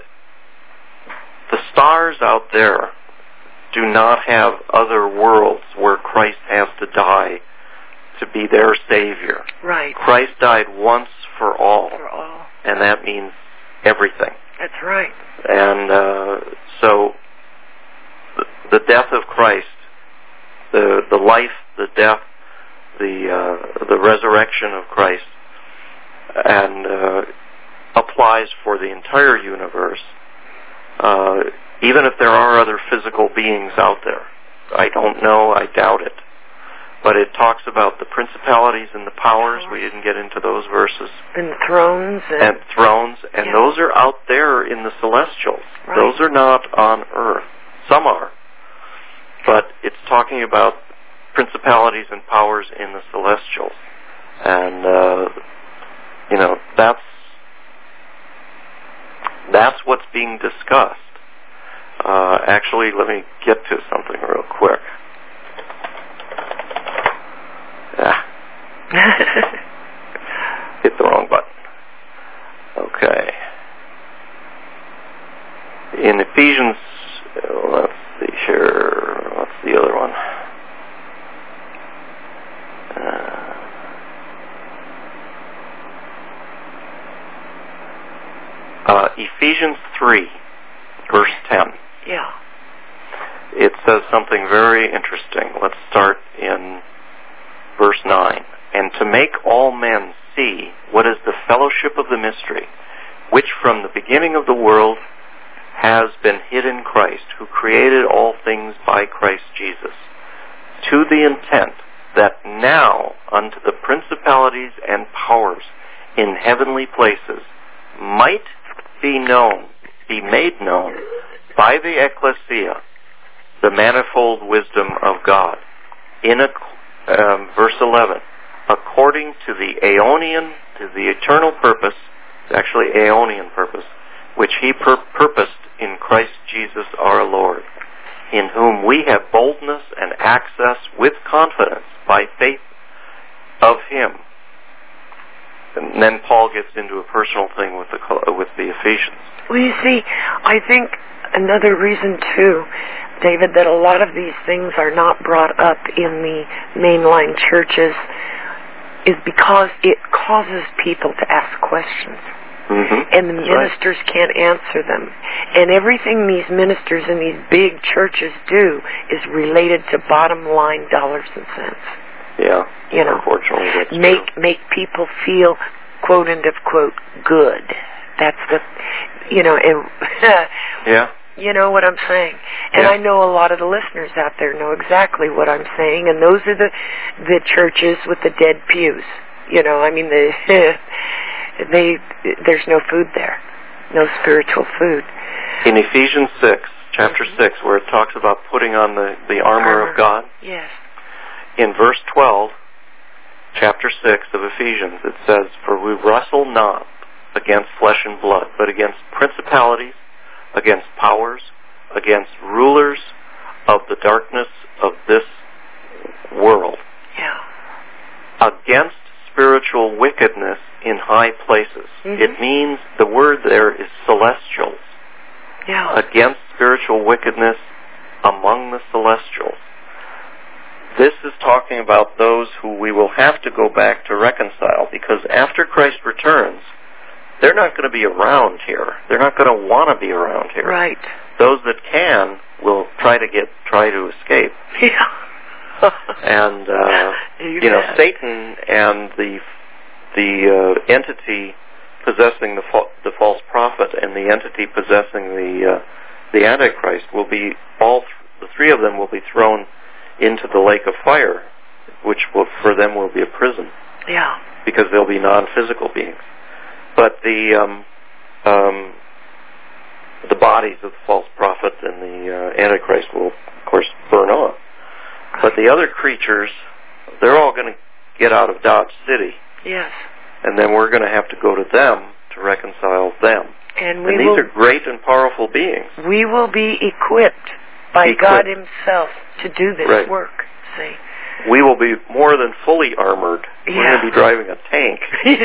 the stars out there do not have other worlds where Christ has to die to be their Savior. Right. Christ died once for all. For all. And that means everything. That's right. And uh, so the, the death of Christ, the the life, the death, the uh, the resurrection of Christ, and uh, applies for the entire universe. Uh, even if there are other physical beings out there. I don't know, I doubt it. But it talks about the principalities and the powers. We didn't get into those verses. And thrones. And, and thrones. And yeah. those are out there in the celestials. Right. Those are not on earth. Some are. But it's talking about principalities and powers in the celestials. And, uh, you know, that's That's what's being discussed. Uh, actually, let me get to something real quick. Ah. Hit the wrong button. Okay. In Ephesians, let's see here, what's the other one? Uh, Uh, Ephesians three, verse ten. Yeah. It says something very interesting. Let's start in verse nine. And to make all men see what is the fellowship of the mystery, which from the beginning of the world has been hid in Christ, who created all things by Christ Jesus, to the intent that now unto the principalities and powers in heavenly places might be known, be made known by the ecclesia, the manifold wisdom of God. In a, um, verse eleven, according to the aeonian, to the eternal purpose, actually aeonian purpose, which he pur- purposed in Christ Jesus our Lord, in whom we have boldness and access with confidence by faith of him. And then Paul gets into a personal thing with the with the Ephesians. Well, you see, I think another reason too, David, that a lot of these things are not brought up in the mainline churches is because it causes people to ask questions. Mm-hmm. And the That's ministers right. can't answer them. And everything these ministers in these big churches do is related to bottom line dollars and cents. Yeah. You know, unfortunately, that's make true. make people feel, quote and of quote, good. That's the, you know, and yeah. You know what I'm saying. And yeah. I know a lot of the listeners out there know exactly what I'm saying. And those are the the churches with the dead pews. You know, I mean, the they there's no food there, no spiritual food. In Ephesians six, chapter mm-hmm. six, where it talks about putting on the the armor, armor of God. Yes. In verse twelve, chapter six of Ephesians, it says, "For we wrestle not against flesh and blood, but against principalities, against powers, against rulers of the darkness of this world." Yeah. Against spiritual wickedness in high places. Mm-hmm. It means, the word there is celestials. Yeah. Against spiritual wickedness among the celestials. this is talking about those who we will have to go back to reconcile, because after Christ returns, they're not going to be around here. They're not going to want to be around here. Right. Those that can will try to get try to escape. Yeah. And uh, you, you know, Satan and the the uh, entity possessing the fa- the false prophet and the entity possessing the uh, the Antichrist will be all th- the three of them will be thrown into the lake of fire, which will, for them will be a prison. Yeah. Because they'll be non-physical beings. But the um, um, the bodies of the false prophet and the uh, Antichrist will, of course, burn on. But the other creatures, they're all going to get out of Dodge City. Yes. And then we're going to have to go to them to reconcile them. And, we and these will, are great and powerful beings. We will be equipped by equipped. God Himself to do this right. work. See? We will be more than fully armored. Yeah. We're going to be driving a tank.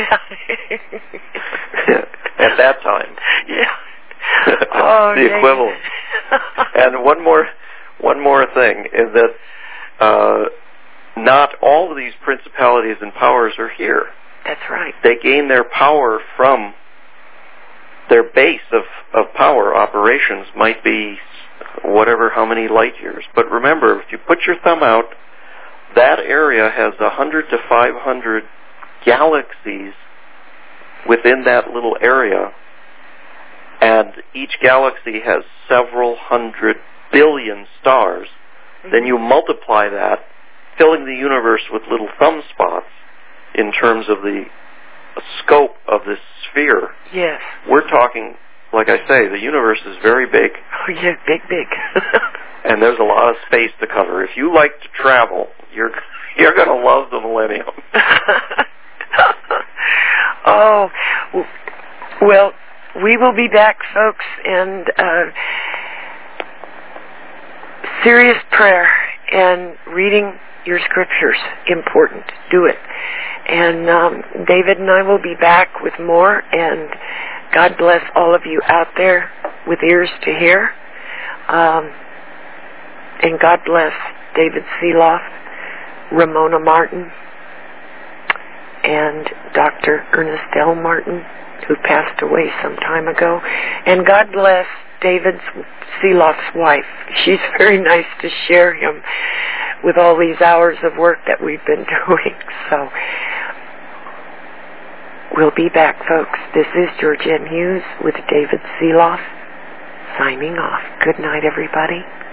Yeah. At that time. Yeah. Oh, the equivalent. And one more, one more thing is that uh, not all of these principalities and powers are here. That's right. They gain their power from their base of, of power. Operations might be whatever, how many light years. But remember, if you put your thumb out, that area has one hundred to five hundred galaxies within that little area, and each galaxy has several hundred billion stars. Mm-hmm. Then you multiply that, filling the universe with little thumb spots in terms of the scope of this sphere. Yes. We're talking, like I say, the universe is very big. Oh, yeah, big, big. And there's a lot of space to cover. If you like to travel, you're you're going to love the millennium. Oh, well, we will be back, folks, and uh, serious prayer and reading your scriptures, important. Do it. And um, David and I will be back with more, and God bless all of you out there with ears to hear. Um, and God bless David Seeloff, Ramona Martin, and Doctor Ernest L. Martin, who passed away some time ago. And God bless David Seeloff's wife. She's very nice to share him with all these hours of work that we've been doing. So we'll be back, folks. This is Georgianne Hughes with David Seeloff, signing off. Good night, everybody.